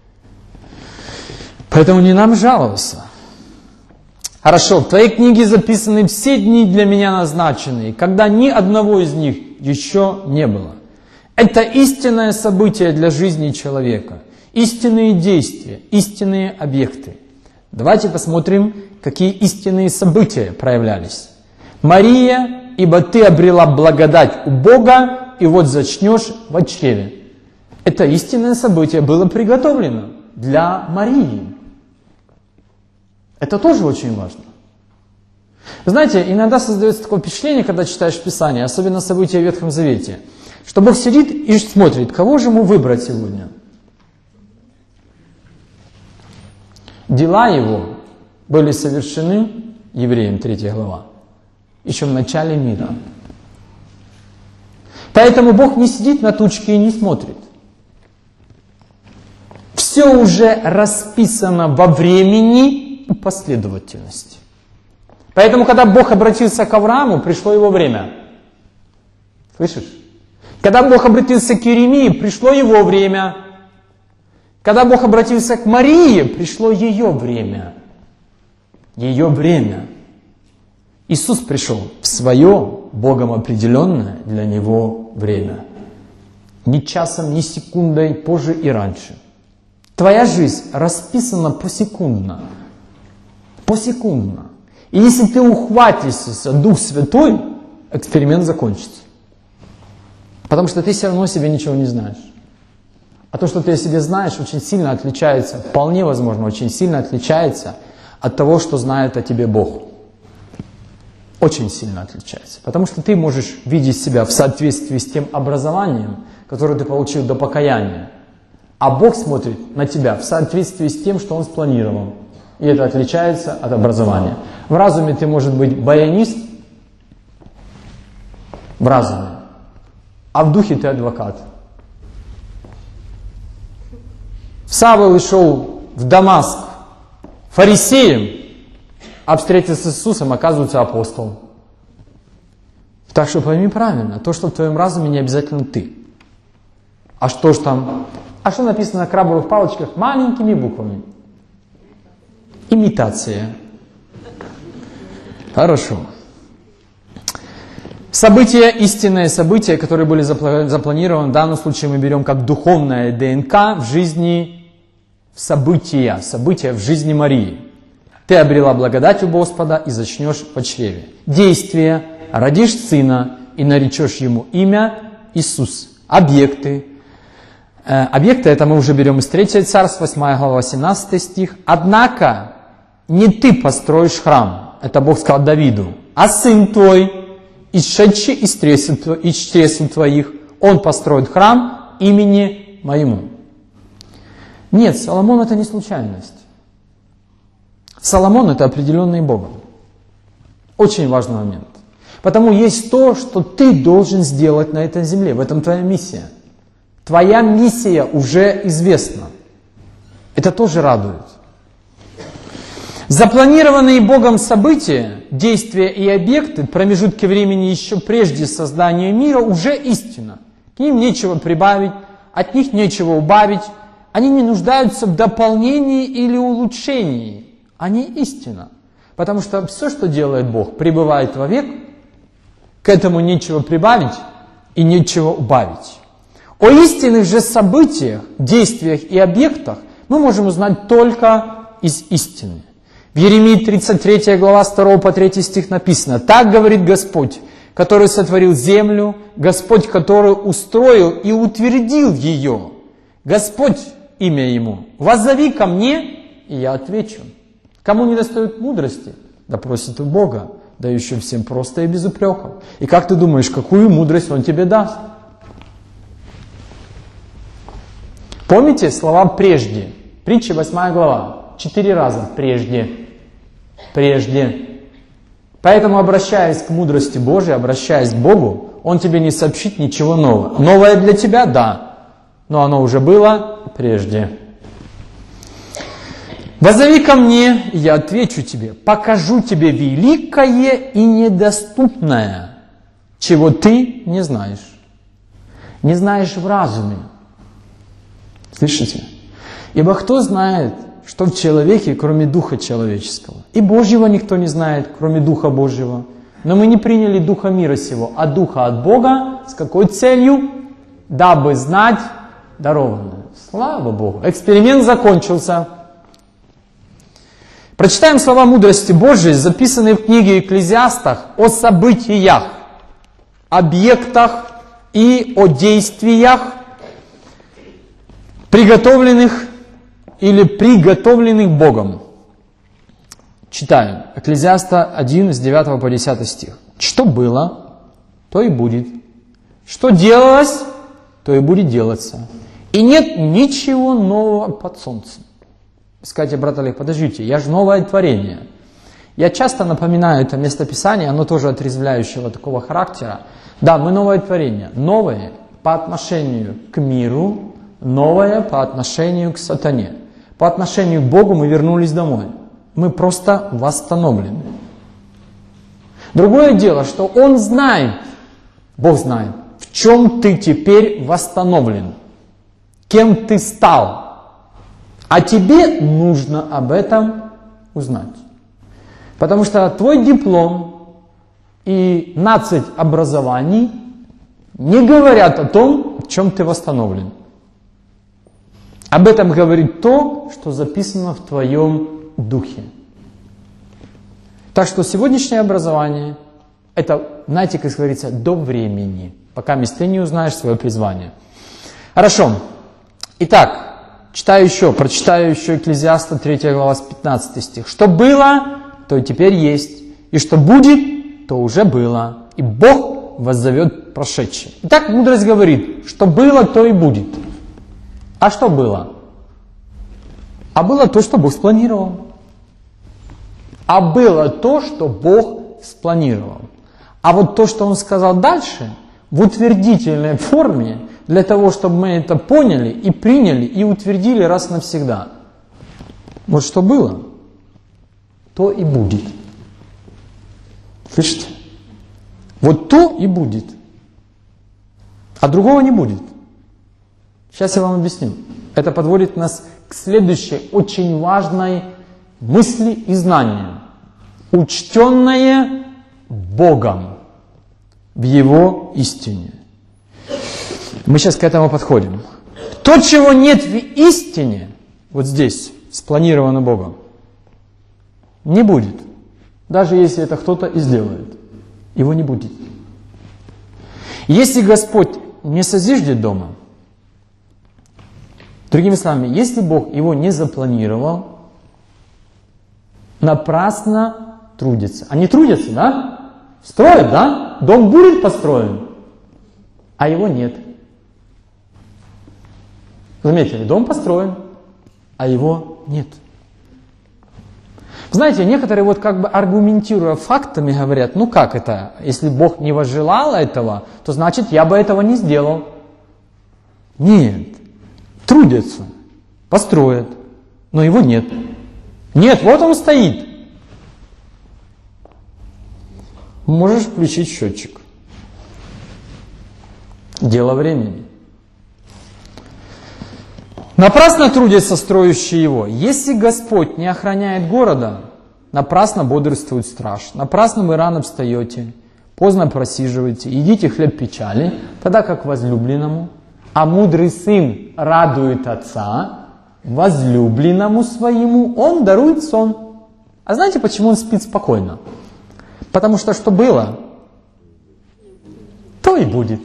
Поэтому не нам жаловаться. Хорошо, в твоей книге записаны все дни для меня назначенные, когда ни одного из них еще не было. Это истинное событие для жизни человека, истинные действия, истинные объекты. Давайте посмотрим, какие истинные события проявлялись. Мария, ибо ты обрела благодать у Бога, и вот зачнешь в чреве. Это истинное событие было приготовлено для Марии. Это тоже очень важно. Вы знаете, иногда создается такое впечатление, когда читаешь Писание, особенно события в Ветхом Завете, что Бог сидит и смотрит, кого же ему выбрать сегодня. Дела его были совершены, Евреям 3 глава, еще в начале мира. Поэтому Бог не сидит на тучке и не смотрит. Все уже расписано во времени и последовательности. Поэтому, когда Бог обратился к Аврааму, пришло его время. Слышишь? Когда Бог обратился к Иеремии, пришло его время. Когда Бог обратился к Марии, пришло ее время. Ее время. Иисус пришел в свое, Богом определенное для Него время. Ни часом, ни секундой, позже и раньше. Твоя жизнь расписана посекундно. Посекундно. И если ты ухватишься за Дух Святой, эксперимент закончится. Потому что ты все равно о себе ничего не знаешь. А то, что ты о себе знаешь, очень сильно отличается, вполне возможно, очень сильно отличается от того, что знает о тебе Бог. Очень сильно отличается. Потому что ты можешь видеть себя в соответствии с тем образованием, которое ты получил до покаяния. А Бог смотрит на тебя в соответствии с тем, что Он спланировал. И это отличается от образования. В разуме ты, может быть, баянист, в разуме, а в духе ты адвокат. Савл шел в Дамаск фарисеем, а встретился с Иисусом, оказывается апостолом. Так что пойми правильно, то, что в твоем разуме, не обязательно ты. А что ж там? А что написано на крабовых палочках маленькими буквами? Имитация. Хорошо. События, истинные события, которые были запланированы, в данном случае мы берем как духовная ДНК в жизни события в жизни Марии. Ты обрела благодать у Господа и зачнешь в чреве. Действие. Родишь сына и наречешь ему имя Иисус. Объекты. Объекты это мы уже берем из 3 Царств, 8 глава, 18 стих. Однако не ты построишь храм, это Бог сказал Давиду, а сын твой, исшедший из чресл твоих, он построит храм имени моему. Нет, Соломон это не случайность. Соломон это определенный Богом. Очень важный момент. Потому есть то, что ты должен сделать на этой земле, в этом твоя миссия. Твоя миссия уже известна. Это тоже радует. Запланированные Богом события, действия и объекты, промежутки времени еще прежде создания мира, уже истина. К ним нечего прибавить, от них нечего убавить. Они не нуждаются в дополнении или улучшении. Они истина. Потому что все, что делает Бог, пребывает вовек, к этому нечего прибавить и нечего убавить. О истинных же событиях, действиях и объектах мы можем узнать только из истины. В Иеремии 33 глава 2 по 3 стих написано: «Так говорит Господь, который сотворил землю, Господь, который устроил и утвердил ее. Господь, имя Ему, воззови ко мне, и я отвечу. Кому не достает мудрости, да просит у Бога, дающего всем просто и без упреков. И как ты думаешь, какую мудрость Он тебе даст?» Помните слова «прежде»? Притча 8 глава. 4 раза «прежде». Прежде. Поэтому, обращаясь к мудрости Божией, обращаясь к Богу, Он тебе не сообщит ничего нового. Новое для тебя – да. но оно уже было прежде. «Воззови ко мне, и я отвечу тебе, покажу тебе великое и недоступное, чего ты не знаешь». Не знаешь в разуме. Слышите? Ибо кто знает, что в человеке, кроме Духа человеческого? И Божьего никто не знает, кроме Духа Божьего. Но мы не приняли Духа мира сего, а Духа от Бога. С какой целью? Дабы знать дарованное. Слава Богу. Эксперимент закончился. Прочитаем слова мудрости Божьей, записанные в книге Экклезиастах, о событиях, объектах и о действиях, приготовленных или приготовленных Богом. Читаем. Экклезиаста 1, с 9 по 10 стих. «Что было, то и будет. Что делалось, то и будет делаться. И нет ничего нового под солнцем». Скажите, брат Олег, подождите, я же новое творение. Я часто напоминаю это местописание, оно тоже отрезвляющего такого характера. Да, мы новое творение. Новое по отношению к миру, новое по отношению к сатане. По отношению к Богу мы вернулись домой. Мы просто восстановлены. Другое дело, что Он знает, Бог знает, в чем ты теперь восстановлен, кем ты стал. А тебе нужно об этом узнать. Потому что твой диплом и 12 образований не говорят о том, в чем ты восстановлен. Об этом говорит то, что записано в твоем духе. Так что сегодняшнее образование, это, знаете, как говорится, до времени, пока ты не узнаешь свое призвание. Хорошо. Итак, прочитаю еще Экклезиаста 3 глава, 15 стих. «Что было, то и теперь есть, и что будет, то уже было, и Бог воззовет прошедшее». Итак, мудрость говорит, что было, то и будет. А что было? А было то, что Бог спланировал. А было то, что Бог спланировал. А вот то, что Он сказал дальше, в утвердительной форме, для того, чтобы мы это поняли и приняли, и утвердили раз навсегда. Вот что было, то и будет. Слышите? Вот то и будет. А другого не будет. Сейчас я вам объясню. Это подводит нас к следующей очень важной мысли и знанию. Учтенное Богом в Его истине. Мы сейчас к этому подходим. То, чего нет в истине, вот здесь, спланировано Богом, не будет. Даже если это кто-то и сделает. Его не будет. Если Господь не созиждет дома, другими словами, если Бог его не запланировал, напрасно трудится. Они трудятся, да? Строят, да? Дом будет построен, а его нет. Заметили, дом построен, а его нет. Знаете, некоторые вот как бы аргументируя фактами говорят, ну как это, если Бог не возжелал этого, то значит я бы этого не сделал. Нет, трудятся, построят, но его нет. Нет, вот он стоит. Можешь включить счетчик. Дело времени. Напрасно трудятся строящие его. Если Господь не охраняет города, напрасно бодрствует страж. Напрасно вы рано встаете, поздно просиживаете, едите хлеб печали, тогда как возлюбленному. А мудрый сын радует отца, возлюбленному своему он дарует сон. А знаете, почему он спит спокойно? Потому что было, то и будет.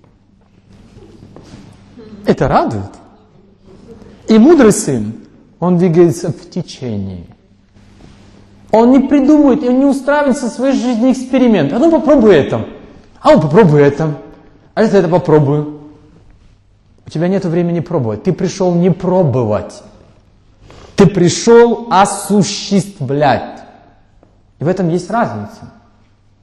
Это радует. И мудрый сын, он двигается в течение. Он не придумывает, он не устраивается в своей жизни эксперимент. А ну попробуй это. А ну попробуй это. А если это попробую? У тебя нет времени пробовать. Ты пришел не пробовать. Ты пришел осуществлять. И в этом есть разница.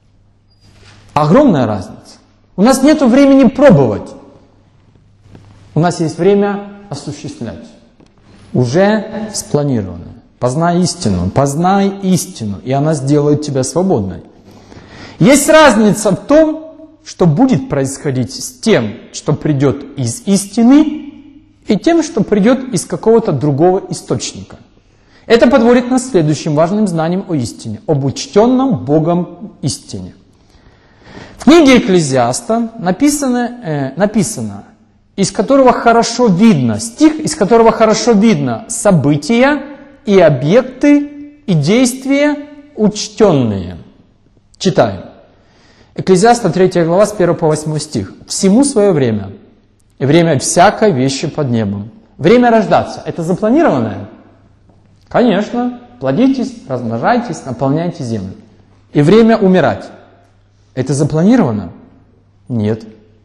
Огромная разница. У нас нет времени пробовать. У нас есть время осуществлять. Уже спланировано. Познай истину, и она сделает тебя свободной. Есть разница в том, что будет происходить с тем, что придет из истины, и тем, что придет из какого-то другого источника. Это подводит нас к следующим важным знаниям о истине, об учтенном Богом истине. В книге Экклезиаста написано, из которого хорошо видно, стих, из которого хорошо видно события и объекты и действия учтенные. Читаем. Экклезиаста 3 глава с 1 по 8 стих. «Всему свое время, и время всякой вещи под небом». Время рождаться – это запланированное? Конечно. Плодитесь, размножайтесь, наполняйте землю. И время умирать – это запланировано? Нет.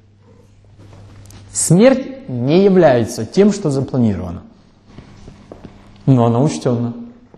Смерть не является тем, что запланировано. Но она учтена.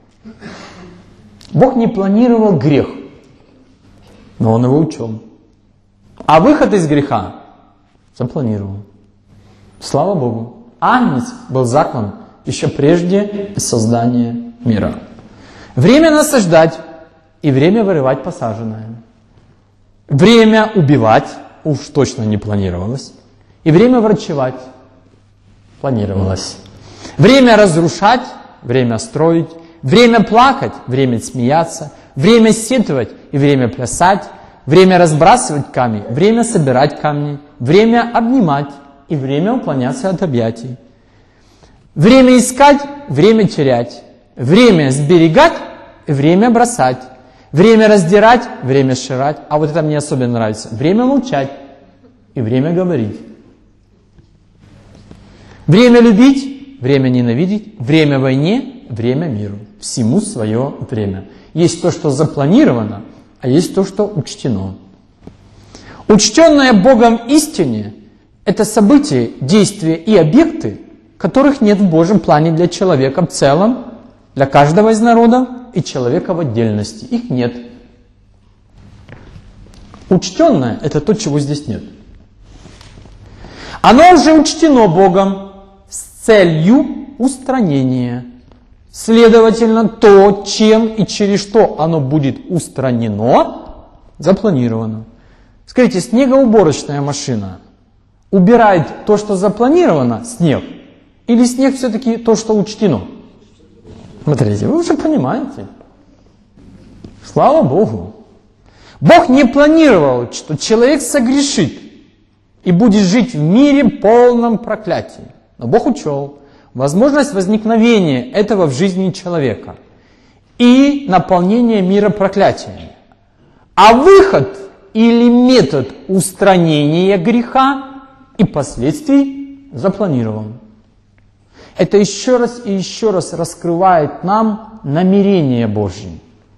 Бог не планировал грех, но Он его учел. А выход из греха запланировал. Слава Богу. Агнец был заклан еще прежде создания мира. Время насаждать и время вырывать посаженное. Время убивать уж точно не планировалось. И время врачевать планировалось. Время разрушать, время строить. Время плакать, время смеяться. Время сетовать и время плясать. Время разбрасывать камни, время собирать камни. Время обнимать и время уклоняться от объятий. Время искать, время терять. Время сберегать, время бросать. Время раздирать, время сширать. А вот это мне особенно нравится. Время молчать и время говорить. Время любить, время ненавидеть. Время войне, время миру. Всему свое время. Есть то, что запланировано, а есть то, что учтено. Учтенное Богом истине – это события, действия и объекты, которых нет в Божьем плане для человека в целом, для каждого из народов и человека в отдельности. Их нет. Учтенное – это то, чего здесь нет. Оно уже учтено Богом с целью устранения. Следовательно, то, чем и через что оно будет устранено, запланировано. Скажите, снегоуборочная машина убирает то, что запланировано, снег, или снег все-таки то, что учтено? Смотрите, вы уже понимаете. Слава Богу. Бог не планировал, что человек согрешит и будет жить в мире полном проклятии. Но Бог учел возможность возникновения этого в жизни человека и наполнения мира проклятиями. А выход или метод устранения греха и последствий запланирован. Это еще раз и еще раз раскрывает нам намерение Божье.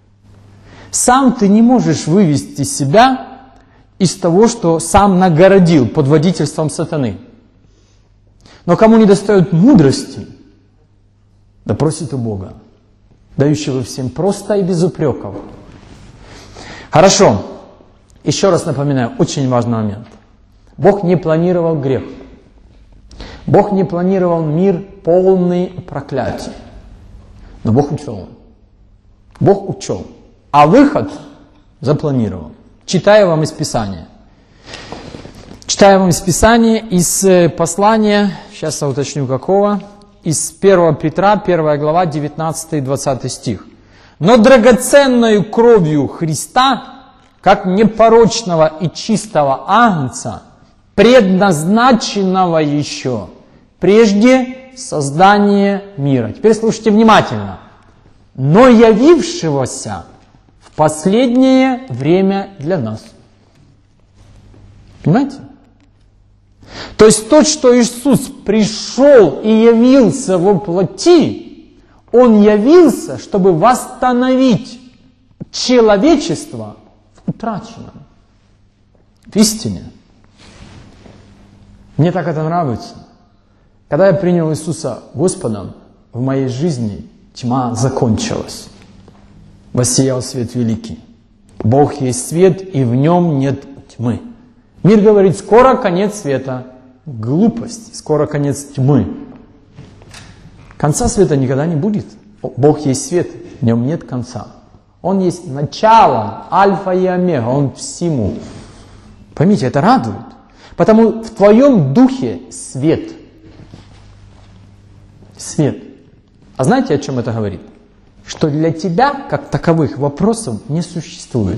Сам ты не можешь вывести себя из того, что сам нагородил под водительством сатаны. Но кому не достает мудрости, да просит у Бога, дающего всем просто и без упреков. Хорошо. Еще раз напоминаю, очень важный момент. Бог не планировал грех. Бог не планировал мир полный проклятий. Но Бог учел. Бог учел. А выход запланировал. Читаю вам из Писания. Читаю вам из Писания, из послания, сейчас я уточню какого, из 1 Петра, 1 глава, 19 и 20 стих. «Но драгоценною кровью Христа, как непорочного и чистого агнца, предназначенного еще прежде создания мира». Теперь слушайте внимательно. «Но явившегося в последнее время для нас». Понимаете? То есть то, что Иисус пришел и явился во плоти, Он явился, чтобы восстановить человечество в утраченном, в истине. Мне так это нравится. Когда я принял Иисуса Господом, в моей жизни тьма закончилась. Воссиял свет великий. Бог есть свет, и в нем нет тьмы. Мир говорит, скоро конец света. глупость, скоро конец тьмы. Конца света никогда не будет. Бог есть свет, в нем нет конца. Он есть начало, альфа и омега, Он всему. Поймите, это радует. Потому в твоем духе свет. Свет. А знаете, о чем это говорит? Что для тебя, как таковых, вопросов не существует.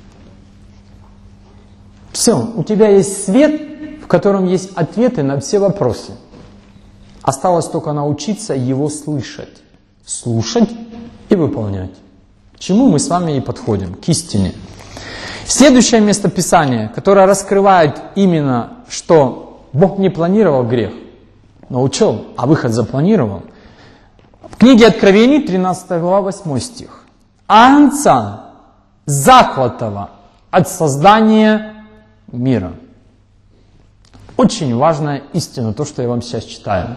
Все, у тебя есть свет, в котором есть ответы на все вопросы. Осталось только научиться его слышать. Слушать и выполнять. К чему мы с вами и подходим? К истине. Следующее место Писания, которое раскрывает именно, что Бог не планировал грех, но учел, а выход запланировал. В книге Откровений, 13 глава, 8 стих. «Агнца, заклятого от создания мира». Очень важная истина, то, что я вам сейчас читаю.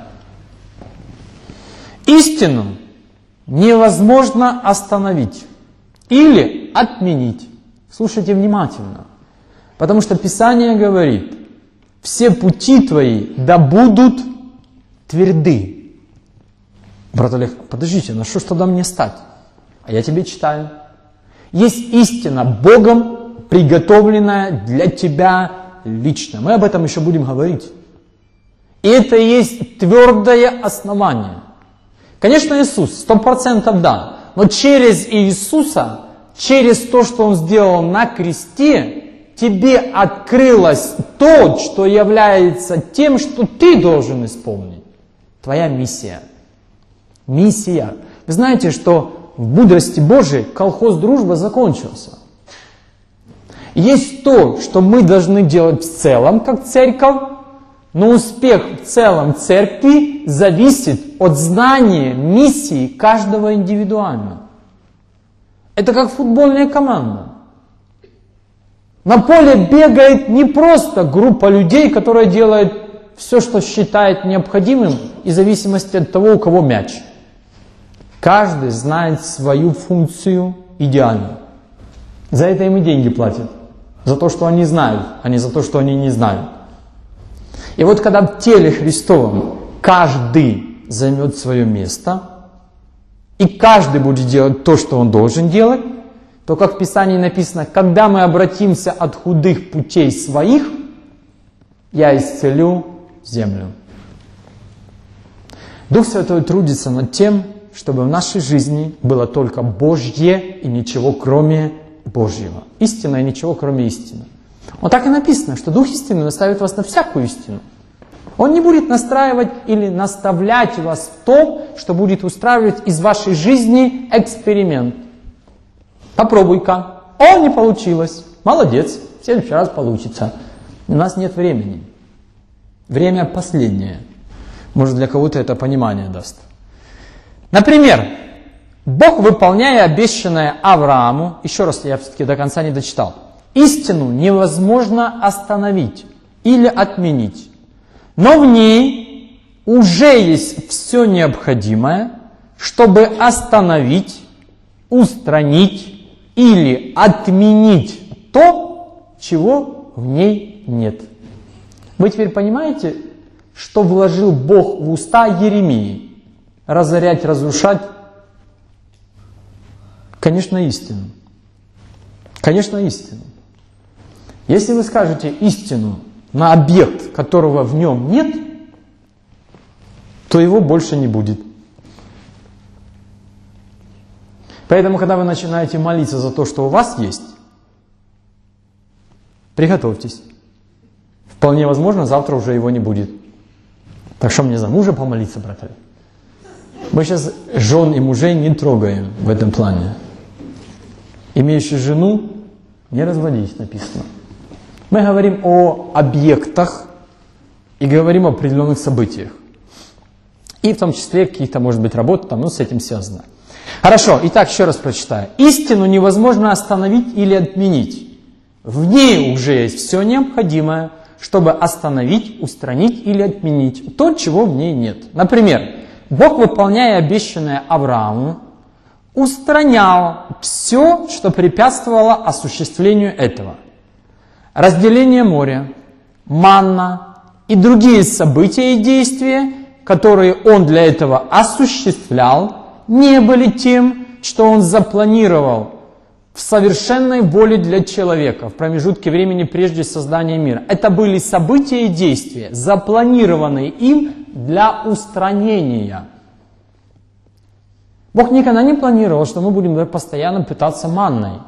Истину невозможно остановить или отменить. Слушайте внимательно. Потому что Писание говорит, все пути твои да будут тверды. Брат Олег, подождите, на что ж тогда мне стать? А я тебе читаю. Есть истина Богом, приготовленная для тебя лично. Мы об этом еще будем говорить. И это и есть твердое основание. Конечно, Иисус, 100% да. Но через Иисуса, через то, что Он сделал на кресте, тебе открылось то, что является тем, что ты должен исполнить. Твоя миссия. Миссия. Вы знаете, что в мудрости Божией колхоз дружба закончился. Есть то, что мы должны делать в целом, как церковь, но успех в целом церкви зависит от знания миссии каждого индивидуально. Это как футбольная команда. На поле бегает не просто группа людей, которая делает все, что считает необходимым, и в зависимости от того, у кого мяч. Каждый знает свою функцию идеально. За это им и деньги платят. За то, что они знают, а не за то, что они не знают. И вот когда в теле Христовом каждый займет свое место, и каждый будет делать то, что он должен делать, то, как в Писании написано, когда мы обратимся от худых путей своих, я исцелю землю. Дух Святой трудится над тем, чтобы в нашей жизни было только Божье и ничего кроме Божьего. Истина и ничего кроме истины. Вот так и написано, что Дух истины наставит вас на всякую истину. Он не будет настраивать или наставлять вас в том, что будет устраивать из вашей жизни эксперимент. Попробуй-ка. О, не получилось. Молодец. В следующий раз получится. У нас нет времени. Время последнее. Может, для кого-то это понимание даст. Например, Бог, выполняя обещанное Аврааму, еще раз, я все-таки до конца не дочитал, истину невозможно остановить или отменить, но в ней уже есть все необходимое, чтобы остановить, устранить или отменить то, чего в ней нет. Вы теперь понимаете, что вложил Бог в уста Еремии? Разорять, разрушать? Конечно, истину. Конечно, истину. Если вы скажете истину на объект, которого в нем нет, то его больше не будет. Поэтому, когда вы начинаете молиться за то, что у вас есть, приготовьтесь. Вполне возможно, завтра уже его не будет. Так что мне за мужа помолиться, братья? Мы сейчас жен и мужей не трогаем в этом плане. Имеющий жену, не разводись, написано. Мы говорим о объектах и говорим о определенных событиях. И в том числе каких-то, может быть, работ там, с этим связано. Хорошо, итак, еще раз прочитаю. Истину невозможно остановить или отменить. В ней уже есть все необходимое, чтобы остановить, устранить или отменить то, чего в ней нет. Например, Бог, выполняя обещанное Аврааму, устранял все, что препятствовало осуществлению этого. Разделение моря, манна, и другие события и действия, которые Он для этого осуществлял, не были тем, что Он запланировал в совершенной воле для человека в промежутке времени прежде создания мира. Это были события и действия, запланированные им для устранения. Бог никогда не планировал, что мы будем постоянно питаться манной.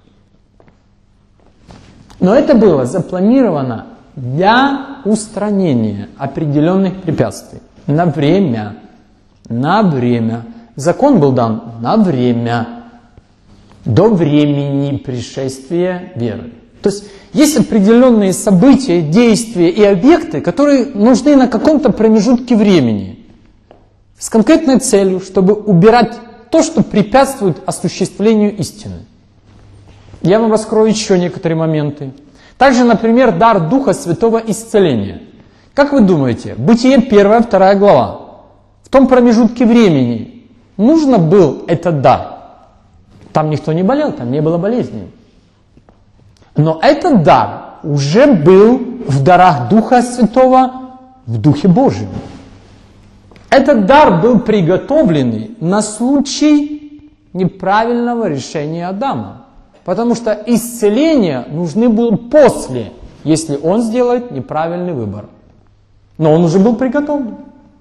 Но это было запланировано для устранения определенных препятствий. На время. На время. Закон был дан на время. До времени пришествия веры. То есть есть определенные события, действия и объекты, которые нужны на каком-то промежутке времени. С конкретной целью, чтобы убирать то, что препятствует осуществлению истины. Я вам раскрою еще некоторые моменты. Также, например, дар Духа Святого исцеления. Как вы думаете, Бытие 1-2 глава, в том промежутке времени нужно был этот дар? Там никто не болел, там не было болезней. Но этот дар уже был в дарах Духа Святого в Духе Божьем. Этот дар был приготовленный на случай неправильного решения Адама. Потому что исцеление нужны было после, если он сделает неправильный выбор. Но он уже был приготовлен.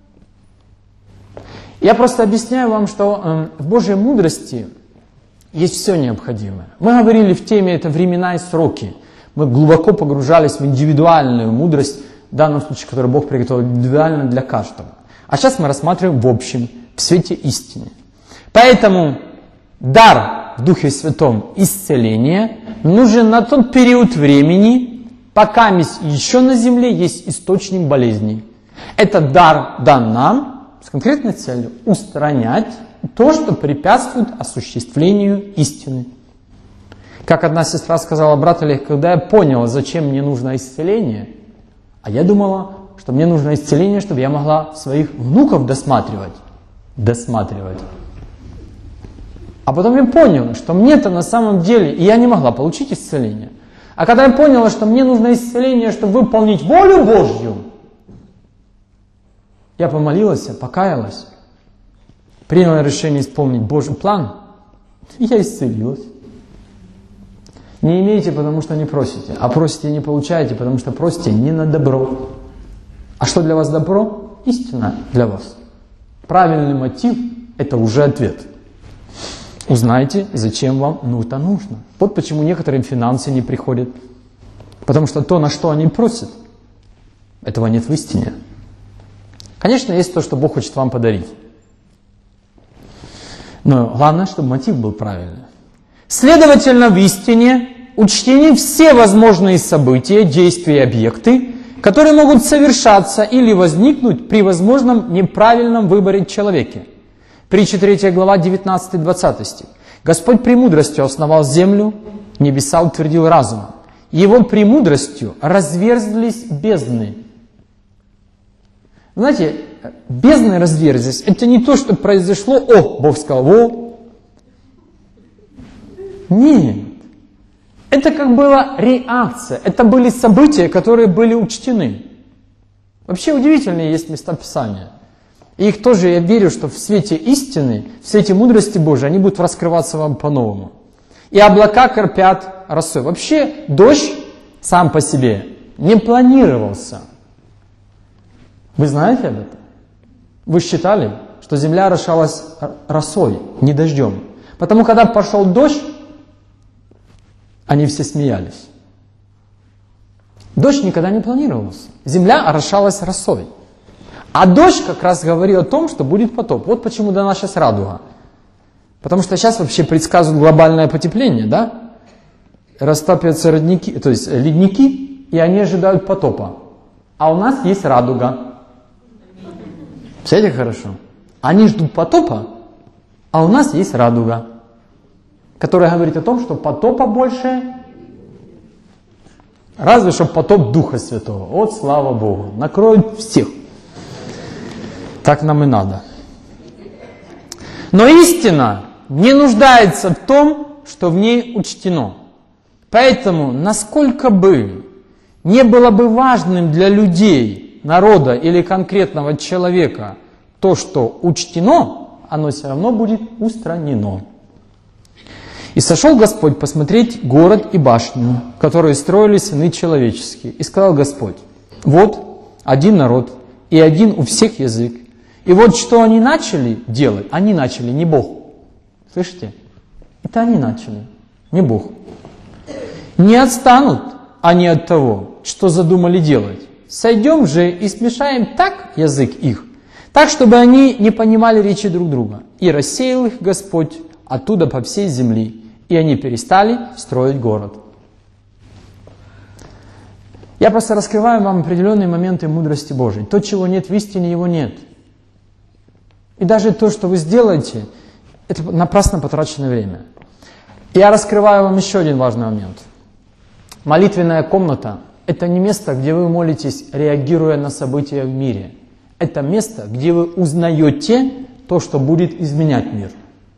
Я просто объясняю вам, что в Божьей мудрости есть все необходимое. Мы говорили в теме «это времена и сроки». Мы глубоко погружались в индивидуальную мудрость, в данном случае, которую Бог приготовил индивидуально для каждого. А сейчас мы рассматриваем в общем, в свете истины. Поэтому дар в Духе Святом исцеления нужен на тот период времени, пока еще на земле есть источник болезней. Этот дар дан нам с конкретной целью устранять то, что препятствует осуществлению истины. Как одна сестра сказала: брат Олег, когда я поняла, зачем мне нужно исцеление, а я думала, что мне нужно исцеление, чтобы я могла своих внуков досматривать. А потом я поняла, что мне-то на самом деле, и я не могла получить исцеление. А когда я поняла, что мне нужно исцеление, чтобы выполнить волю Божью, я помолилась, покаялась, приняла решение исполнить Божий план, и я исцелилась. Не имеете, потому что не просите, а просите и не получаете, потому что просите не на добро. А что для вас добро? Истина для вас. Правильный мотив – это уже ответ. Узнайте, зачем вам это нужно. Вот почему некоторым финансы не приходят. Потому что то, на что они просят, этого нет в истине. Конечно, есть то, что Бог хочет вам подарить. Но главное, чтобы мотив был правильный. Следовательно, в истине учтены все возможные события, действия и объекты, которые могут совершаться или возникнуть при возможном неправильном выборе человека. Притча 3 глава 19-20 стих. Господь премудростью основал землю, небеса утвердил разумом. Его премудростью разверзлись бездны. Знаете, бездны разверзлись. Это не то, что произошло, Бог сказал, Нет. Это как была реакция. Это были события, которые были учтены. Вообще удивительные есть места Писания. И их тоже, я верю, что в свете истины, в свете мудрости Божией, они будут раскрываться вам по-новому. И облака корпят росой. Вообще дождь сам по себе не планировался. Вы знаете об этом? Вы считали, что земля орошалась росой, не дождем. Потому когда пошел дождь, они все смеялись. Дождь никогда не планировался. Земля орошалась росой. А дождь как раз говорил о том, что будет потоп. Вот почему дана сейчас радуга. Потому что сейчас вообще предсказывают глобальное потепление, да? Растапливаются родники, то есть ледники, и они ожидают потопа. А у нас есть радуга. Все хорошо? Они ждут потопа, а у нас есть радуга, которая говорит о том, что потопа больше, разве что потоп Духа Святого. Вот слава Богу, накроет всех. Так нам и надо. Но истина не нуждается в том, что в ней учтено. Поэтому, насколько бы не было бы важным для людей народа или конкретного человека то, что учтено, оно все равно будет устранено. «И сошел Господь посмотреть город и башню, которые строили сыны человеческие. И сказал Господь: вот один народ, и один у всех язык. И вот что они начали делать, они начали, не Бог». Слышите? Это они начали, не Бог. «Не отстанут они от того, что задумали делать. Сойдем же и смешаем так язык их, так, чтобы они не понимали речи друг друга. И рассеял их Господь оттуда по всей земли, и они перестали строить город». Я просто раскрываю вам определенные моменты мудрости Божией. То, чего нет в истине, его нет. И даже то, что вы сделаете, это напрасно потраченное время. Я раскрываю вам еще один важный момент. Молитвенная комната – это не место, где вы молитесь, реагируя на события в мире. Это место, где вы узнаете то, что будет изменять мир.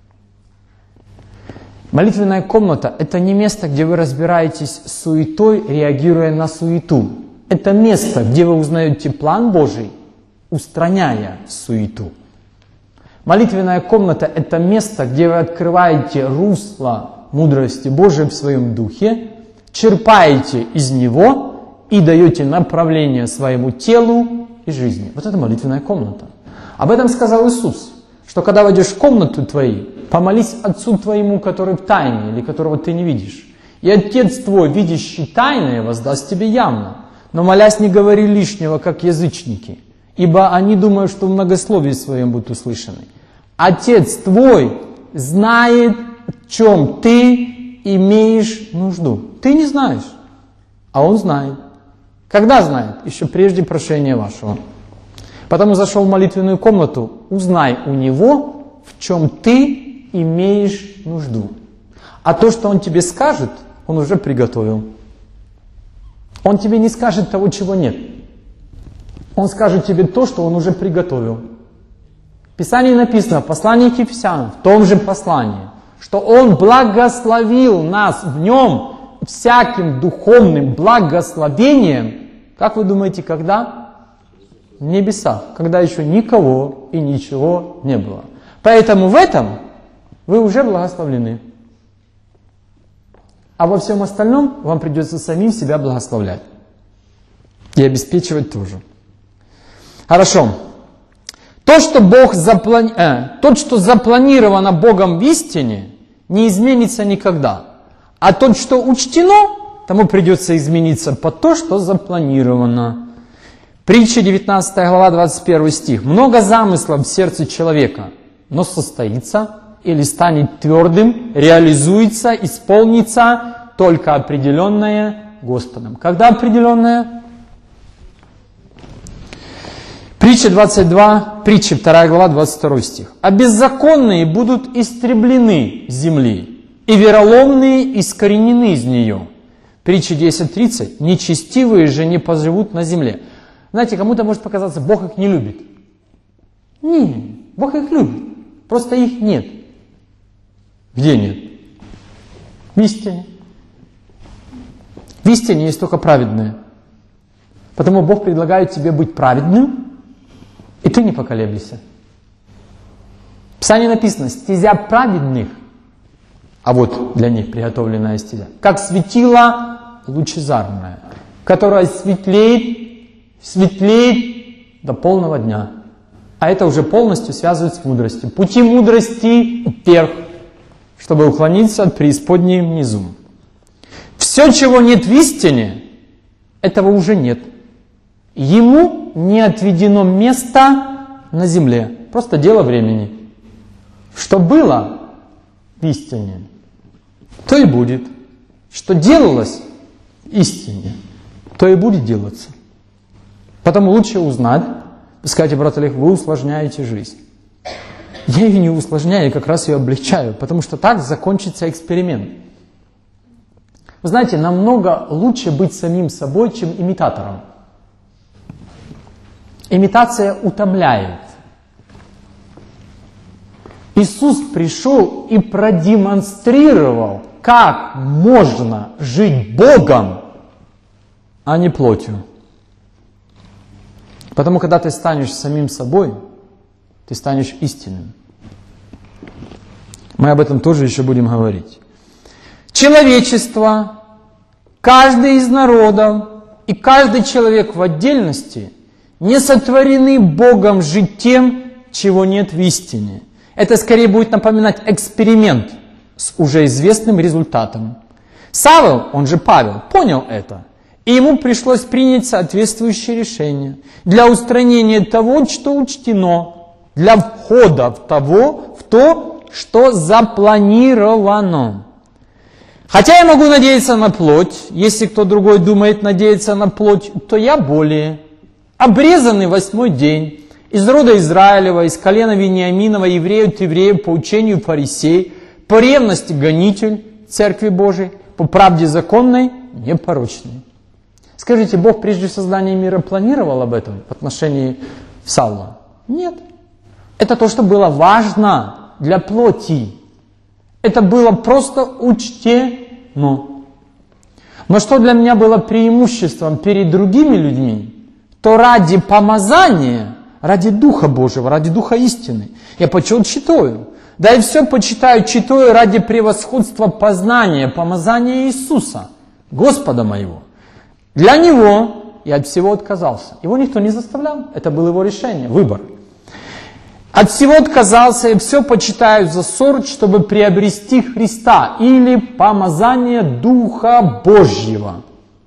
Молитвенная комната – это не место, где вы разбираетесь с суетой, реагируя на суету. Это место, где вы узнаете план Божий, устраняя суету. Молитвенная комната – это место, где вы открываете русло мудрости Божией в своем духе, черпаете из него и даете направление своему телу и жизни. Вот это молитвенная комната. Об этом сказал Иисус, что когда войдешь в комнату твою, помолись Отцу твоему, который в тайне, или которого ты не видишь. И Отец твой, видящий тайное, воздаст тебе явно. Но молясь, не говори лишнего, как язычники, ибо они думают, что в многословии своем будут услышаны. Отец твой знает, в чем ты имеешь нужду. Ты не знаешь, а Он знает. Когда знает? Еще прежде прошения вашего. Потому зашел в молитвенную комнату, узнай у Него, в чем ты имеешь нужду. А то, что Он тебе скажет, Он уже приготовил. Он тебе не скажет того, чего нет. Он скажет тебе то, что Он уже приготовил. В Писании написано, в послании к Ефесянам, в том же послании, что Он благословил нас в Нем всяким духовным благословением. Как вы думаете, когда? В небесах, когда еще никого и ничего не было. Поэтому в этом вы уже благословлены. А во всем остальном вам придется самим себя благословлять. И обеспечивать тоже. Хорошо. Тот, что запланировано Богом в истине, не изменится никогда. А тот, что учтено, тому придется измениться по то, что запланировано. Притча 19 глава, 21 стих. «Много замыслов в сердце человека, но состоится или станет твердым, реализуется, исполнится только определенное Господом». Когда определенное? Притча 22, притча 2 глава, 22 стих. «А беззаконные будут истреблены с земли, и вероломные искоренены из нее». Притча 10:30. «Нечестивые же не поживут на земле». Знаете, кому-то может показаться, Бог их не любит. Нет, Бог их любит, просто их нет. Где нет? В истине. В истине есть только праведные. Потому Бог предлагает тебе быть праведным, и ты не поколеблешься. В Писании написано, стезя праведных, а вот для них приготовленная стезя, как светило лучезарное, которое светлеет до полного дня. А это уже полностью связывает с мудростью. Пути мудрости вверх, чтобы уклониться от преисподней внизу. Все, чего нет в истине, этого уже нет. Ему не отведено место на земле. Просто дело времени. Что было в истине, то и будет. Что делалось в истине, то и будет делаться. Потому лучше узнать, сказать, брат Олег, вы усложняете жизнь. Я ее не усложняю, я как раз ее облегчаю, потому что так закончится эксперимент. Вы знаете, намного лучше быть самим собой, чем имитатором. Имитация утомляет. Иисус пришел и продемонстрировал, как можно жить Богом, а не плотью. Потому когда ты станешь самим собой, ты станешь истинным. Мы об этом тоже еще будем говорить. Человечество, каждый из народов и каждый человек в отдельности не сотворены Богом жить тем, чего нет в истине. Это скорее будет напоминать эксперимент с уже известным результатом. Савл, он же Павел, понял это. И ему пришлось принять соответствующее решение для устранения того, что учтено, для входа в то, что запланировано. Хотя я могу надеяться на плоть, если кто другой думает надеяться на плоть, то я более. Обрезанный 8-й день, из рода Израилева, из колена Вениаминова, еврею от евреев, по учению фарисей, по ревности гонитель Церкви Божией, по правде законной, непорочной. Скажите, Бог прежде создания мира планировал об этом в отношении Савла? Нет. Это то, что было важно для плоти. Это было просто учтено. Но что для меня было преимуществом перед другими людьми, то ради помазания, ради Духа Божьего, ради Духа истины, я почет читаю. Да и все почитаю, читаю ради превосходства познания, помазания Иисуса, Господа моего. Для Него я от всего отказался. Его никто не заставлял, это было Его решение, выбор. От всего отказался и все почитаю за сорт, чтобы приобрести Христа или помазание Духа Божьего.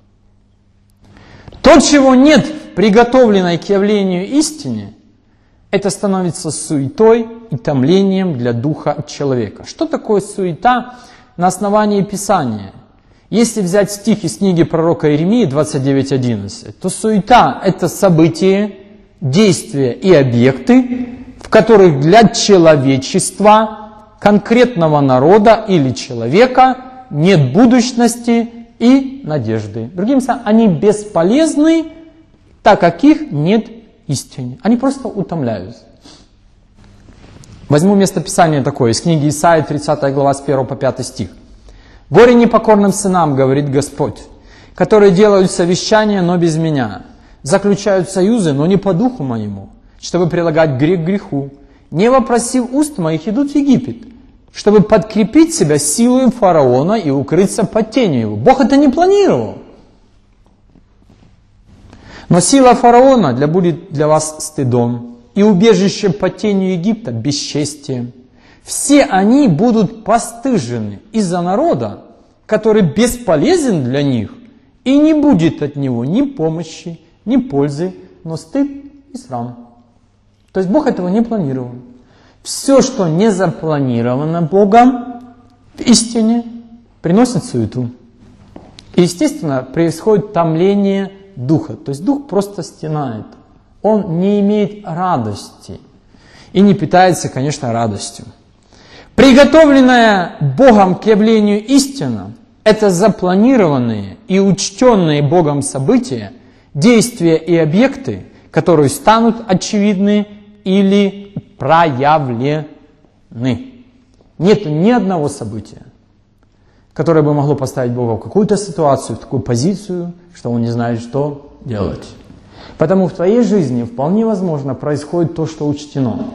То, чего нет в приготовленной к явлению истине, это становится суетой и томлением для духа человека. Что такое суета на основании Писания? Если взять стих из книги пророка Иеремии 29:11, то суета – это события, действия и объекты, в которых для человечества, конкретного народа или человека нет будущности и надежды. Другими словами, они бесполезны, так как их нет истине. Они просто утомляют. Возьму местописание такое, из книги Исаии, 30 глава, с 1 по 5 стих. «Горе непокорным сынам, говорит Господь, которые делают совещания, но без меня, заключают союзы, но не по духу моему, чтобы прилагать грех к греху. Не вопросив уст моих, идут в Египет, чтобы подкрепить себя силой фараона и укрыться под тенью его». Бог это не планировал. Но сила фараона будет для вас стыдом, и убежище под тенью Египта бесчестием. Все они будут постыжены из-за народа, который бесполезен для них, и не будет от него ни помощи, ни пользы, но стыд и срам. То есть Бог этого не планировал. Все, что не запланировано Богом в истине, приносит суету. И, естественно, происходит томление духа. То есть дух просто стенает. Он не имеет радости. И не питается, конечно, радостью. Приготовленная Богом к явлению истина – это запланированные и учтенные Богом события, действия и объекты, которые станут очевидны или проявлены. Нет ни одного события, которое бы могло поставить Бога в какую-то ситуацию, в такую позицию, что Он не знает, что делать. Потому в твоей жизни вполне возможно происходит то, что учтено.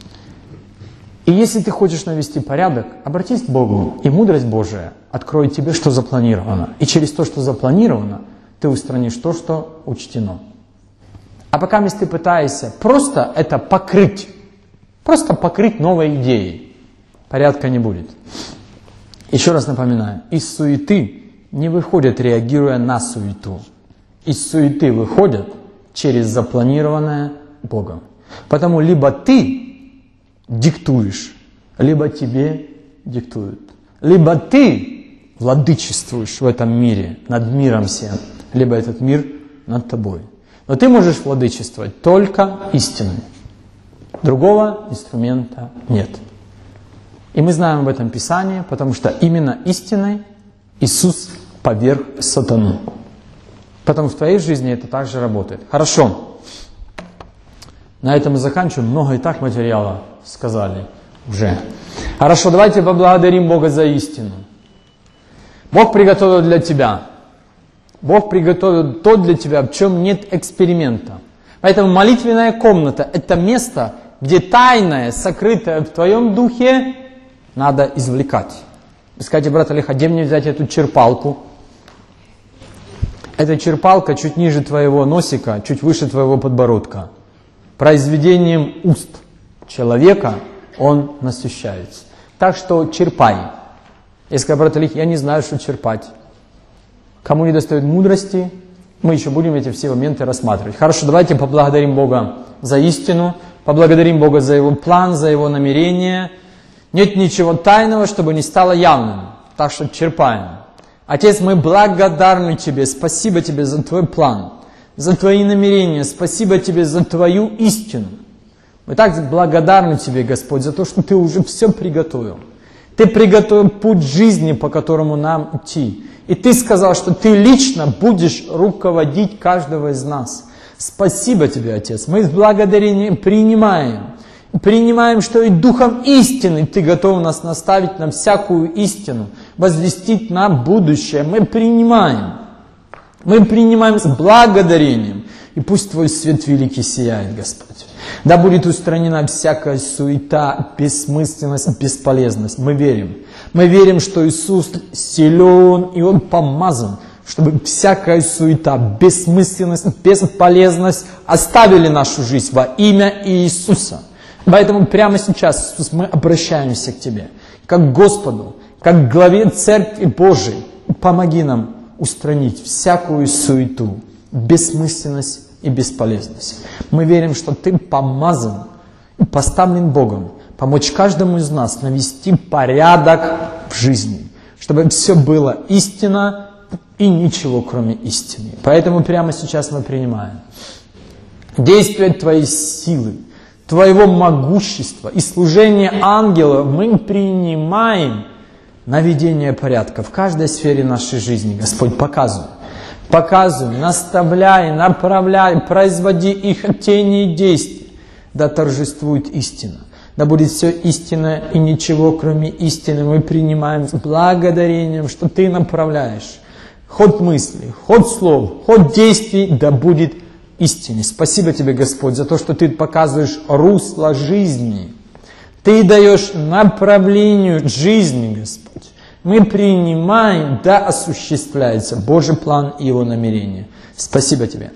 И если ты хочешь навести порядок, обратись к Богу, и мудрость Божия откроет тебе, что запланировано. И через то, что запланировано, ты устранишь то, что учтено. А пока ты пытаешься просто это покрыть, новой идеей, порядка не будет. Еще раз напоминаю, из суеты не выходят, реагируя на суету. Из суеты выходят через запланированное Богом. Потому либо ты диктуешь, либо тебе диктуют. Либо ты владычествуешь в этом мире, над миром всем, либо этот мир над тобой. Но ты можешь владычествовать только истиной. Другого инструмента нет. И мы знаем об этом Писании, потому что именно истиной Иисус поверг сатану. Потому в твоей жизни это также работает. Хорошо. На этом мы заканчиваем. Много и так материала сказали уже. Хорошо, давайте поблагодарим Бога за истину. Бог приготовил для тебя. Бог приготовил то для тебя, в чем нет эксперимента. Поэтому молитвенная комната – это место, где тайное, сокрытое в твоем духе, надо извлекать. Вы скажете, брат Олег, а где мне взять эту черпалку? Эта черпалка чуть ниже твоего носика, чуть выше твоего подбородка. Произведением уст человека он насыщается. Так что черпай. Я сказал, брат Олег, я не знаю, что черпать. Кому не достает мудрости, мы еще будем эти все моменты рассматривать. Хорошо, давайте поблагодарим Бога за истину, поблагодарим Бога за Его план, за Его намерение. Нет ничего тайного, чтобы не стало явным. Так что черпаем. Отец, мы благодарны Тебе, спасибо Тебе за Твой план, за Твои намерения, спасибо Тебе за Твою истину. Мы так благодарны Тебе, Господь, за то, что Ты уже все приготовил. Ты приготовил путь жизни, по которому нам идти. И Ты сказал, что Ты лично будешь руководить каждого из нас. Спасибо Тебе, Отец. Мы с благодарением принимаем, что и Духом истины Ты готов нас наставить на всякую истину, возвестить на будущее. Мы принимаем с благодарением. И пусть Твой свет великий сияет, Господь. Да будет устранена всякая суета, бессмысленность, бесполезность. Мы верим, что Иисус силен и Он помазан, чтобы всякая суета, бессмысленность, бесполезность оставили нашу жизнь во имя Иисуса. Поэтому прямо сейчас, Иисус, мы обращаемся к Тебе, как к Господу, как к главе Церкви Божией. Помоги нам устранить всякую суету, бессмысленность и бесполезность. Мы верим, что Ты помазан и поставлен Богом помочь каждому из нас навести порядок в жизни, чтобы все было истина и ничего кроме истины. Поэтому прямо сейчас мы принимаем действие Твоей силы, Твоего могущества и служение ангелов. Мы принимаем наведение порядка в каждой сфере нашей жизни. Господь, показывай, наставляй, направляй, производи их тени и действия. Да торжествует истина. Да будет все истинно и ничего кроме истины. Мы принимаем с благодарением, что Ты направляешь ход мыслей, ход слов, ход действий, да будет истине. Спасибо Тебе, Господь, за то, что Ты показываешь русло жизни. Ты даешь направлению жизни, Господь. Мы принимаем, да осуществляется Божий план и Его намерение. Спасибо Тебе.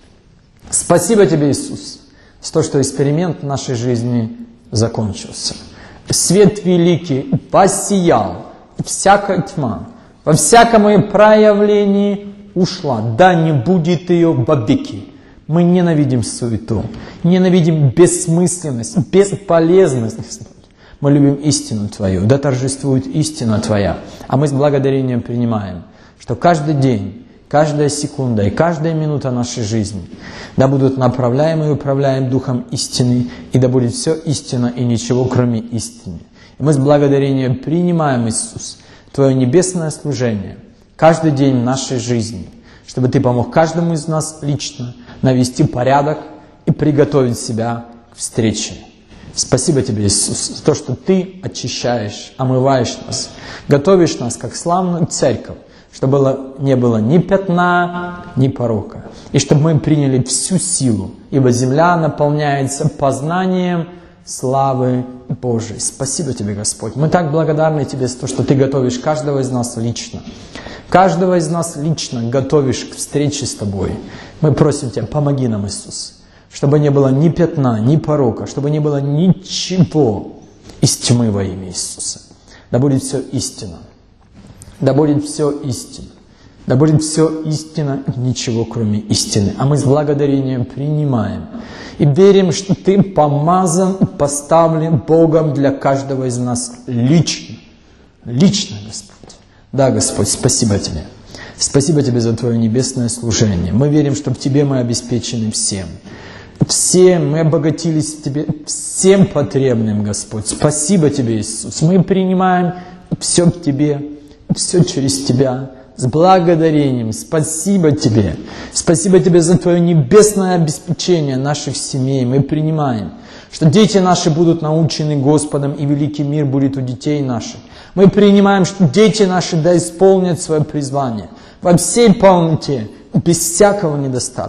Спасибо Тебе, Иисус, за то, что эксперимент в нашей жизни закончился. Свет великий воссиял, всякая тьма во всяком ее проявлении ушла. Да не будет ее вовеки. Мы ненавидим суету, ненавидим бессмысленность, бесполезность. Мы любим истину Твою, да торжествует истина Твоя. А мы с благодарением принимаем, что каждый день, каждая секунда и каждая минута нашей жизни да будут направляемы и управляем Духом истины, и да будет все истина и ничего кроме истины. И мы с благодарением принимаем, Иисус, Твое небесное служение каждый день в нашей жизни, чтобы Ты помог каждому из нас лично навести порядок и приготовить себя к встрече. Спасибо Тебе, Иисус, за то, что Ты очищаешь, омываешь нас, готовишь нас, как славную церковь, чтобы не было ни пятна, ни порока. И чтобы мы приняли всю силу, ибо земля наполняется познанием славы Божией. Спасибо Тебе, Господь. Мы так благодарны Тебе за то, что Ты готовишь каждого из нас лично. Каждого из нас лично готовишь к встрече с Тобой. Мы просим Тебя, помоги нам, Иисус, чтобы не было ни пятна, ни порока, чтобы не было ничего из тьмы во имя Иисуса. Да будет все истина. Да будет все истина. Да будет все истина, ничего кроме истины. А мы с благодарением принимаем и верим, что Ты помазан, поставлен Богом для каждого из нас лично. Лично, Господь. Да, Господь, спасибо Тебе. Спасибо Тебе за Твое небесное служение. Мы верим, что в Тебе мы обеспечены всем. Всем мы обогатились в Тебе, всем потребным, Господь. Спасибо Тебе, Иисус. Мы принимаем все в Тебе, все через Тебя, с благодарением. Спасибо Тебе. Спасибо Тебе за Твое небесное обеспечение наших семей. Мы принимаем, что дети наши будут научены Господом, и великий мир будет у детей наших. Мы принимаем, что дети наши да исполнят свое призвание во всей полноте, без всякого недостатка.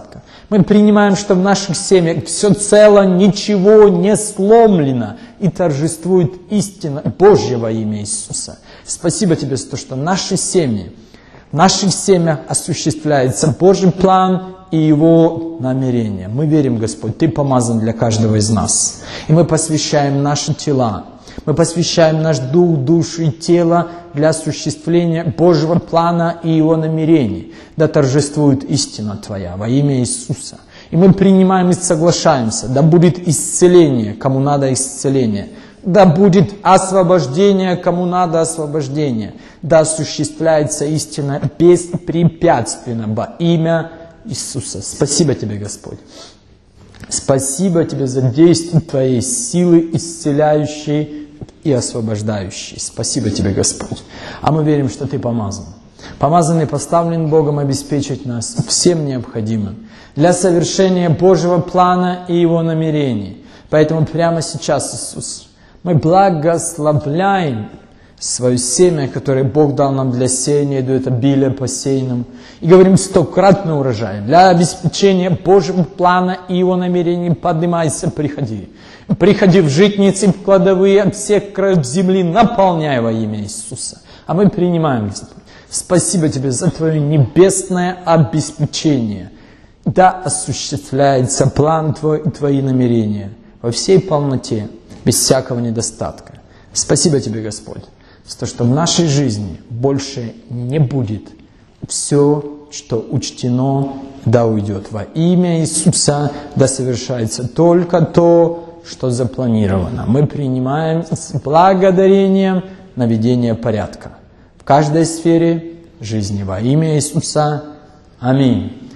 Мы принимаем, что в наших семьях все цело, ничего не сломлено, и торжествует истина Божья во имя Иисуса. Спасибо Тебе за то, что наши семьи, в наших семьях осуществляется Божий план и Его намерение. Мы верим, Господь, Ты помазан для каждого из нас. И мы посвящаем наши тела, мы посвящаем наш дух, душу и тело для осуществления Божьего плана и Его намерений. Да торжествует истина Твоя во имя Иисуса. И мы принимаем и соглашаемся. Да будет исцеление, кому надо исцеление. Да будет освобождение, кому надо освобождение. Да осуществляется истина беспрепятственно во имя Иисуса. Спасибо Тебе, Господь. Спасибо Тебе за действие Твоей силы, исцеляющей и освобождающей. Спасибо Тебе, Господь. А мы верим, что Ты помазан. Помазан и поставлен Богом обеспечить нас всем необходимым для совершения Божьего плана и Его намерений. Поэтому прямо сейчас, Иисус, мы благословляем свое семя, которое Бог дал нам для сеяния, дает обилие посеянным. И говорим 100-кратный урожай. Для обеспечения Божьего плана и Его намерений поднимайся, приходи. Приходи в житницы, в кладовые от всех краев земли, наполняй во имя Иисуса. А мы принимаем, Господь. Спасибо Тебе за Твое небесное обеспечение. Да осуществляется план Твой и Твои намерения во всей полноте, без всякого недостатка. Спасибо Тебе, Господь, за то, что в нашей жизни больше не будет. Все, что учтено, да уйдет во имя Иисуса, да совершается только то, что запланировано. Мы принимаем с благодарением наведение порядка в каждой сфере жизни во имя Иисуса. Аминь.